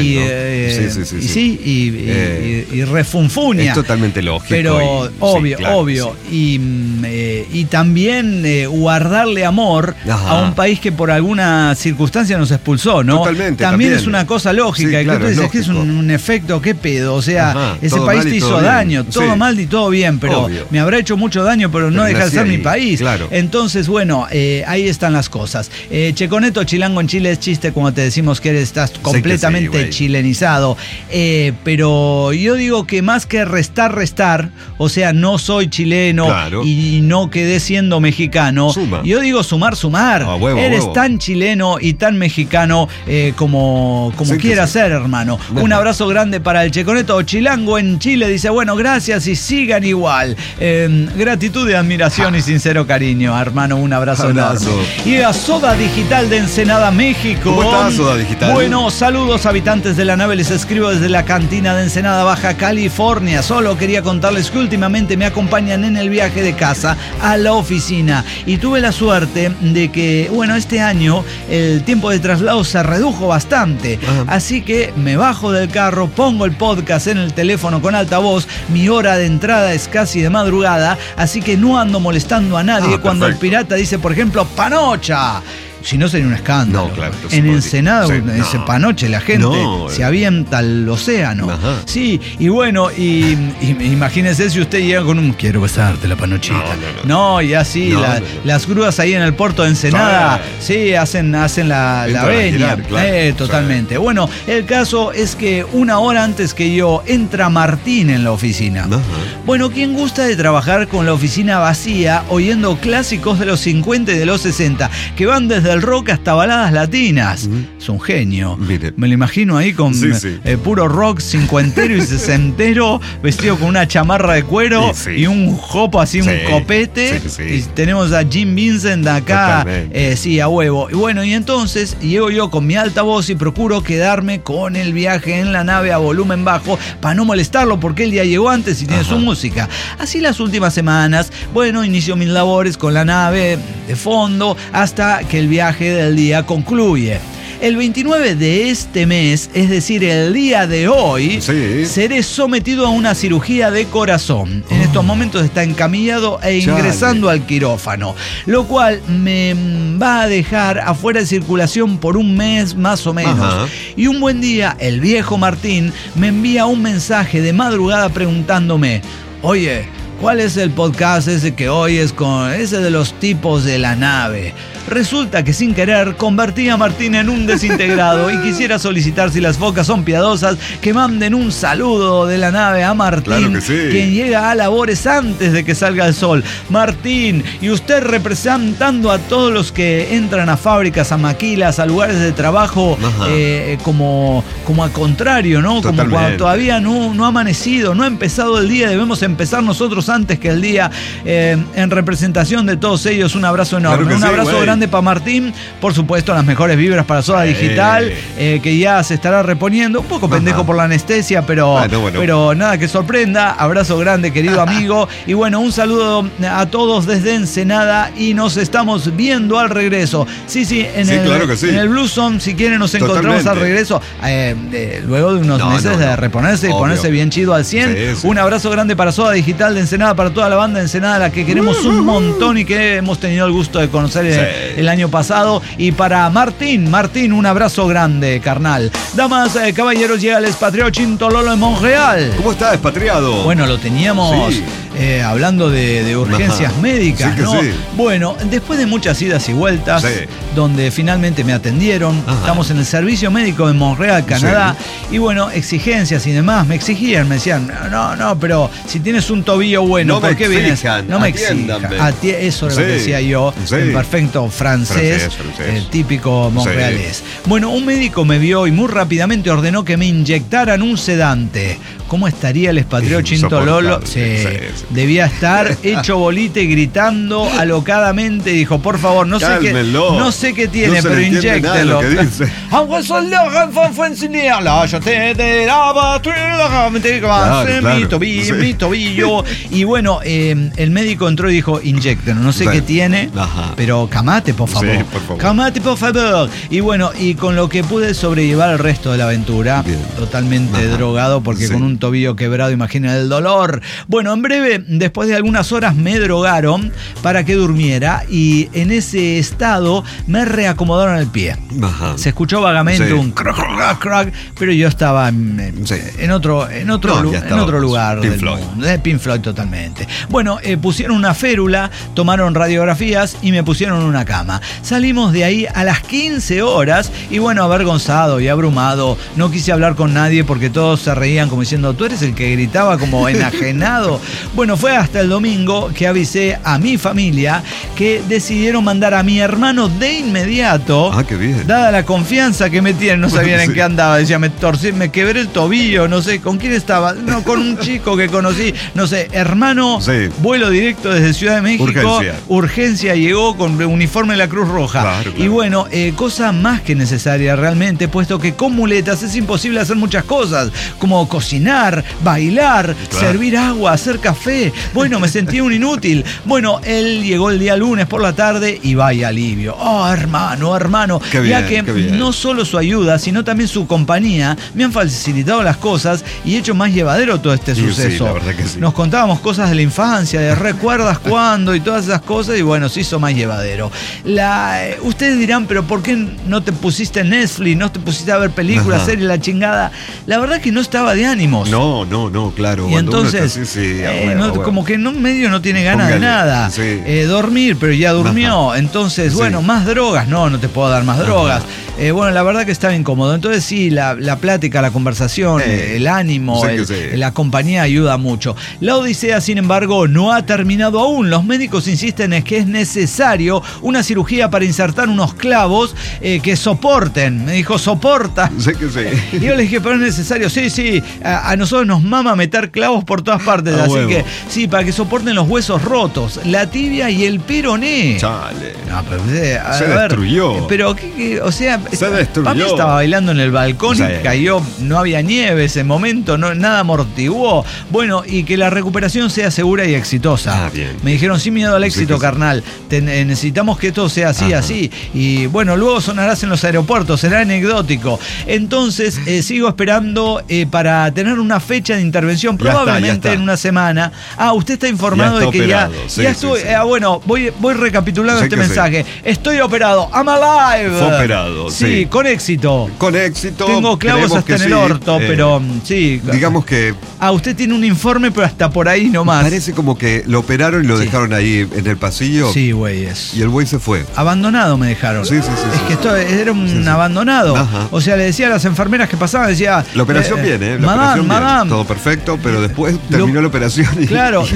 Y refunfuña. Es totalmente lógico. Pero obvio. Y también guardarle amor a un país que por alguna circunstancia nos expulsó, ¿no? Totalmente. También es una cosa lógica, que tú dices que es un efecto, ¿qué pedo? O sea, ese país te hizo daño, todo mal y todo bien, pero me habrá hecho mucho daño, pero no deja de ser mi país. Entonces, ahí están las cosas. Checoneto, Chilango en Chile, es chiste cuando te decimos que estás completamente chilenizado, pero yo digo que más que restar, o sea, no soy chileno y no quedé siendo mexicano, yo digo sumar. Eres tan chileno y tan mexicano como quiera ser, hermano. Un abrazo grande para el Checoneto Chilango en Chile. Dice, gracias y sigan igual. Gratitud y admiración y sincero cariño, hermano. Un abrazo enorme. Y a Soda Digital de Ensenada, México. ¿Cómo estás, Soda Digital? Bueno, saludos habitantes de la nave. Les escribo desde la cantina de Ensenada, Baja California. Solo quería contarles que últimamente me acompañan en el viaje de casa a la oficina. Y tuve la suerte de que, este año el tiempo de traslado se redujo bastante. Así que me bajo del carro, pongo el podcast en el teléfono con altavoz. Mi hora de entrada es casi de madrugada, así que no ando molestando a nadie cuando el pirata dice, por ejemplo, panocha. Si no, sería un escándalo. En Ensenada, ese panoche, la gente se avienta al océano. Sí, y imagínese si usted llega con un quiero besarte la panochita. Y así, las grúas ahí en el puerto de Ensenada, hacen la veña. Totalmente. Bueno, el caso es que una hora antes que yo, entra Martín en la oficina. ¿Quién gusta de trabajar con la oficina vacía, oyendo clásicos de los 50 y de los 60, que van desde desde el rock hasta baladas latinas. Es un genio. Mire. Me lo imagino ahí con puro rock cincuentero y sesentero, vestido con una chamarra de cuero y un jopo así, un copete. Y tenemos a Jim Vincent acá, a huevo. Y bueno, y entonces llego yo con mi alta voz y procuro quedarme con el viaje en la nave a volumen bajo para no molestarlo, porque él ya llegó antes y tiene su música. Así las últimas semanas, bueno, inicio mis labores con la nave de fondo hasta que el viaje del día concluye. El 29 de este mes, es decir, el día de hoy, seré sometido a una cirugía de corazón. En estos momentos está encamillado e ingresando al quirófano, lo cual me va a dejar afuera de circulación por un mes más o menos. Y un buen día, el viejo Martín me envía un mensaje de madrugada preguntándome: oye, ¿cuál es el podcast ese que oyes con ese de los tipos de la nave? Resulta que sin querer convertí a Martín en un desintegrado y quisiera solicitar, si las focas son piadosas, que manden un saludo de la nave a Martín, quien llega a labores antes de que salga el sol. Martín, y usted representando a todos los que entran a fábricas, a maquilas, a lugares de trabajo, como a contrario, ¿no? Totalmente. Como cuando todavía no ha amanecido, no ha empezado el día, debemos empezar nosotros antes que el día. En representación de todos ellos, un abrazo enorme, un abrazo grande para Martín, por supuesto las mejores vibras para Soda Digital, que ya se estará reponiendo, un poco pendejo por la anestesia, pero nada que sorprenda. Abrazo grande, querido amigo, y bueno, un saludo a todos desde Ensenada y nos estamos viendo al regreso. En el Blue Zone, si quieren nos encontramos al regreso, luego de unos meses de reponerse y ponerse bien chido al 100. Un abrazo grande para Soda Digital de Ensenada, para toda la banda de Ensenada, a la que queremos un montón y que hemos tenido el gusto de conocer el año pasado. Y para Martín, un abrazo grande, carnal. Damas, caballeros, llega el expatriado Chinto Lolo en Montreal. ¿Cómo está, expatriado? Bueno, lo teníamos hablando de urgencias médicas, ¿no? Bueno, después de muchas idas y vueltas, donde finalmente me atendieron, estamos en el servicio médico de Montreal, Canadá, y bueno, exigencias y demás, me exigían, me decían, no, pero si tienes un tobillo bueno, ¿por qué vienes? No me exijan. Eso es lo que decía yo, en perfecto francés. Típico montrealés. Bueno, un médico me vio y muy rápidamente ordenó que me inyectaran un sedante. ¿Cómo estaría el expatriado Chinto Lolo? Debía estar hecho bolita y gritando alocadamente. Dijo, por favor, no sé qué tiene, pero inyéctelo. Mi tobillo. Y bueno, el médico entró y dijo, inyéctenlo. No sé qué tiene, pero camate, por favor. Camate, por favor. Y bueno, y con lo que pude sobrellevar el resto de la aventura, totalmente drogado, porque con un tobillo quebrado, imagina el dolor. Bueno, en breve, después de algunas horas me drogaron para que durmiera y en ese estado me reacomodaron el pie. Se escuchó vagamente un crack, crack, pero yo estaba en otro lugar del mundo. De Pink Floyd totalmente. Bueno, pusieron una férula, tomaron radiografías y me pusieron una cama. Salimos de ahí a las 15 horas y bueno, avergonzado y abrumado, no quise hablar con nadie porque todos se reían como diciendo, tú eres el que gritaba como enajenado. Bueno, fue hasta el domingo que avisé a mi familia que decidieron mandar a mi hermano de inmediato. Qué bien. Dada la confianza que me tienen, no sabían en qué andaba. Decía, me torcí, me quebré el tobillo, no sé, ¿con quién estaba? No, con un chico que conocí, no sé, hermano, vuelo directo desde Ciudad de México. Urgencia llegó con uniforme de la Cruz Roja. Claro. Y bueno, cosa más que necesaria realmente, puesto que con muletas es imposible hacer muchas cosas, como cocinar, bailar, servir agua, hacer café. Bueno, me sentí un inútil. Bueno, él llegó el día lunes por la tarde y vaya alivio. Hermano. Qué bien, ya que no solo su ayuda, sino también su compañía me han facilitado las cosas y hecho más llevadero todo este suceso. La verdad que nos contábamos cosas de la infancia, de recuerdas cuándo y todas esas cosas, y bueno, se hizo más llevadero. Ustedes dirán, pero ¿por qué no te pusiste en Netflix? ¿No te pusiste a ver películas, series, la chingada? La verdad que no estaba de ánimos. No, claro. Y entonces, como que en un medio no tiene ganas de nada. Sí. Dormir, pero ya durmió. Ajá. Entonces, bueno, más drogas. No te puedo dar más drogas. Bueno, la verdad que estaba incómodo. Entonces sí, la plática, la conversación, el ánimo, la compañía ayuda mucho. La odisea, sin embargo, no ha terminado aún. Los médicos insisten en que es necesario una cirugía para insertar unos clavos que soporten. Me dijo, soporta. Sé que sí. Y yo le dije, pero es necesario. Sí, a nosotros nos mama meter clavos por todas partes. Así que sí, para que soporten los huesos rotos, la tibia y el peroné. Chale. No, pero, se destruyó. Pero, o sea, se destruyó. Papi estaba bailando en el balcón y cayó, no había nieve ese momento, nada amortiguó. Bueno, y que la recuperación sea segura y exitosa. Bien. Me dijeron, sin miedo al éxito, carnal. Necesitamos que esto sea así. Y bueno, luego sonarás en los aeropuertos, será anecdótico. Entonces, sigo esperando para tener una fecha de intervención, probablemente en una semana. Usted está informado de que operado. Ya estuve. Bueno, voy recapitulando este mensaje. Estoy operado. I'm alive. Fue operado. Sí, con éxito. Con éxito. Tengo clavos hasta en el orto, pero sí. Digamos que. Usted tiene un informe, pero hasta por ahí nomás. Parece como que lo operaron y lo dejaron ahí en el pasillo. Sí, güey. Y el güey se fue. Abandonado me dejaron. Sí. Es que esto era un abandonado. Ajá. O sea, le decía a las enfermeras que pasaban, decía. La operación viene, madame. Todo perfecto, pero después terminó la operación y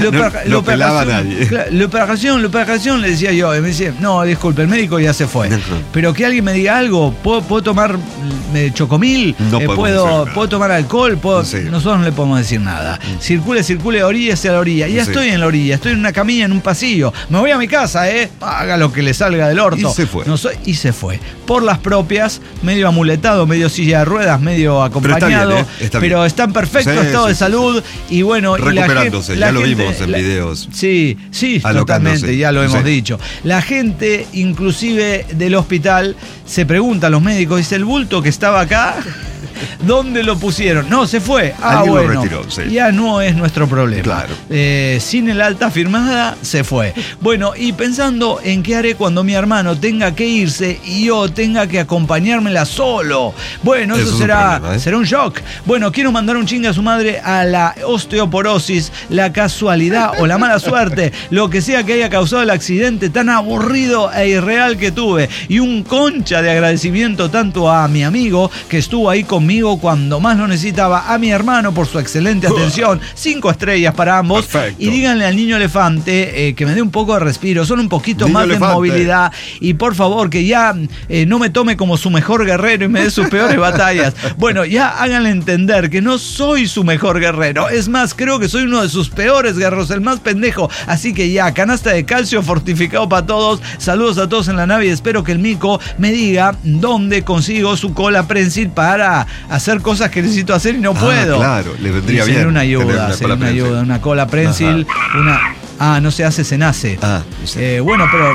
no pelaba a nadie. La operación, le decía yo. Y me decía, no, disculpe, el médico ya se fue. Pero que alguien me diga algo, ¿puedo tomar chocomil? ¿Puedo tomar alcohol? Nosotros no le podemos decir nada. Circule, orilla hacia la orilla. Ya estoy en la orilla, estoy en una camilla, en un pasillo. Me voy a mi casa, haga lo que le salga del orto. Y se fue. Y se fue. Por las propias, medio amuletado, medio silla de ruedas, medio acompañado. Pero está en perfecto estado de salud. Y bueno, recuperándose, ya lo vimos en videos. Sí, totalmente, ya lo hemos dicho. La gente, inclusive del hospital, se pregunta a los médicos, dice, el bulto que estaba acá, ¿dónde lo pusieron? No, se fue. Alguien lo retiró, ya no es nuestro problema. Claro. Sin el alta firmada, se fue. Bueno, y pensando en qué haré cuando mi hermano tenga que irse y yo tenga que acompañármela solo. Bueno, eso será un shock. Bueno, quiero mandar un chingue a su madre a la osteoporosis, la casualidad o la mala suerte, lo que sea que haya causado el accidente tan aburrido e irreal que tuve. Y un concha de agradecimiento tanto a mi amigo que estuvo ahí conmigo cuando más lo necesitaba, a mi hermano por su excelente atención, 5 estrellas para ambos. Perfecto. Y díganle al niño elefante que me dé un poco de respiro, son un poquito niño más elefante. De movilidad, y por favor que ya no me tome como su mejor guerrero y me dé sus peores batallas. Bueno, ya háganle entender que no soy su mejor guerrero, es más, creo que soy uno de sus peores guerreros, el más pendejo. Así que ya, canasta de calcio fortificado para todos, saludos a todos en la nave y espero que el mico me diga dónde consigo su cola prensil para hacer cosas que necesito hacer y no puedo. Claro, le vendría bien. Una ayuda, una cola prensil, no se hace, se nace. Bueno, pero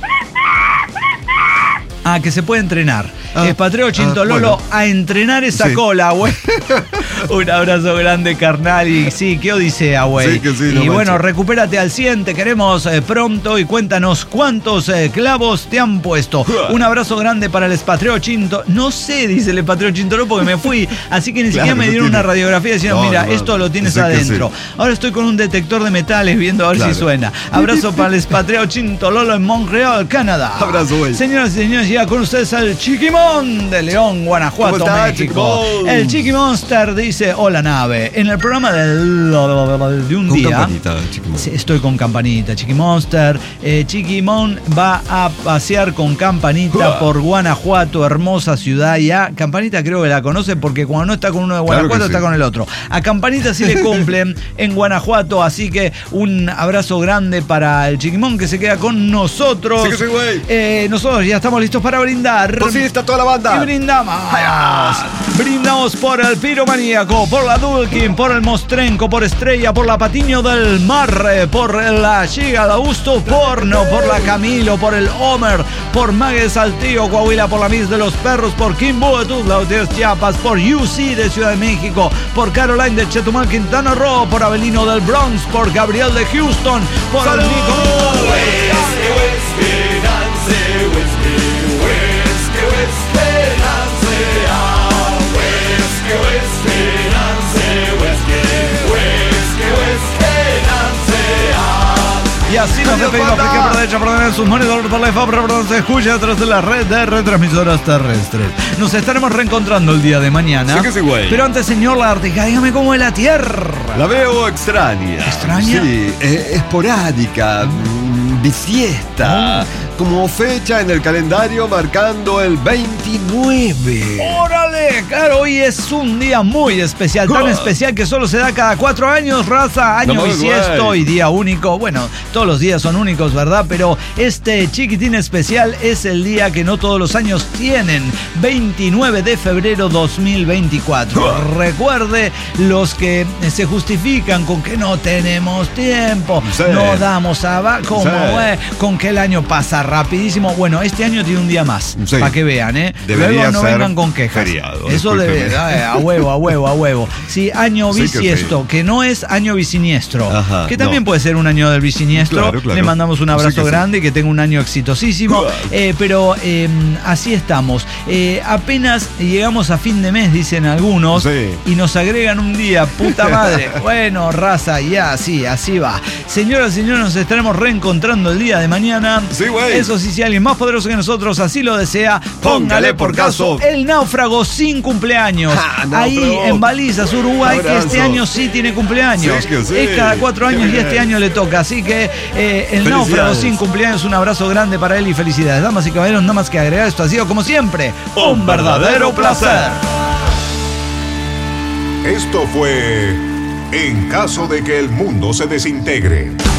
que se puede entrenar. Expatriado Chintololo a entrenar esa cola, güey. Un abrazo grande, carnal. Y sí, qué odisea, güey. Y bueno, recupérate al 100, te queremos pronto y cuéntanos cuántos clavos te han puesto. Un abrazo grande para el expatriado Chinto. No sé, dice el expatriado Chintololo, porque me fui. Así que ni siquiera me dieron una radiografía diciendo, mira, esto lo tienes adentro. Ahora estoy con un detector de metales viendo a ver si suena. Abrazo para el expatriado Chintololo en Montreal, Canadá. Abrazo, güey. Señoras y señores, ya con ustedes al Chiquimón de León, Guanajuato, México. El Chiqui Monster dice, hola nave. En el programa de un con día. Campanita, estoy con Campanita, Chiqui Monster. Chiquimón va a pasear con Campanita por Guanajuato, hermosa ciudad. Ya, Campanita creo que la conoce porque cuando no está con uno de Guanajuato está con el otro. A Campanita sí le cumplen en Guanajuato, así que un abrazo grande para el Chiquimón que se queda con nosotros. Sí, güey. Nosotros ya estamos listos para brindar. Por fin está toda la banda. Y brindamos. Brindamos por el Piromaníaco, por la Dulkin, por el Mostrenco, por Estrella, por la Patiño del Mar, por la Giga de Augusto Porno, por la Camilo, por el Homer, por Mague Saltillo, Coahuila, por la Miss de los Perros, por Kimbo de Tuzla de Chiapas, por UC de Ciudad de México, por Caroline de Chetumal, Quintana Roo, por Avelino del Bronx, por Gabriel de Houston, por el Nico. así nos despedimos. Por derecha, por derecha, sus monitores, por la favor, se escucha a través de la red de retransmisoras terrestres. Nos estaremos reencontrando el día de mañana. Sí que sí, güey. Pero antes, señor Lagartija, dígame cómo es la Tierra. La veo extraña. ¿Extraña? Sí, esporádica, bisiesta. Como fecha en el calendario marcando el 29. ¡Órale! Claro, hoy es un día muy especial, tan especial que solo se da cada 4 años, raza, año bisiesto y día único. Bueno, todos los días son únicos, ¿verdad? Pero este chiquitín especial es el día que no todos los años tienen, 29 de febrero 2024. Recuerde, los que se justifican con que no tenemos tiempo, no damos abajo, con que el año pasa rapidísimo. Bueno, este año tiene un día más, para que vean, ¿eh? Debería Luego no vengan con quejas. Feriado, eso debe, a huevo. Sí, año bisiesto, que no es año bisiniestro. Ajá, que también puede ser un año del bisiniestro. Claro. Le mandamos un abrazo grande y que tenga un año exitosísimo. Pero así estamos. Apenas llegamos a fin de mes, dicen algunos, y nos agregan un día, puta madre. Bueno, raza, ya, sí, así va. Señoras y señores, nos estaremos reencontrando el día de mañana. Sí, güey. Eso sí, si alguien más poderoso que nosotros así lo desea, póngale por caso el náufrago sin cumpleaños. Ahí en Balizas, Uruguay, que este año sí tiene cumpleaños. Es cada 4 años y este año le toca. Así que el náufrago sin cumpleaños, un abrazo grande para él y felicidades. Damas y caballeros, nada más que agregar, esto ha sido como siempre un verdadero placer. Esto fue En caso de que el mundo se desintegre.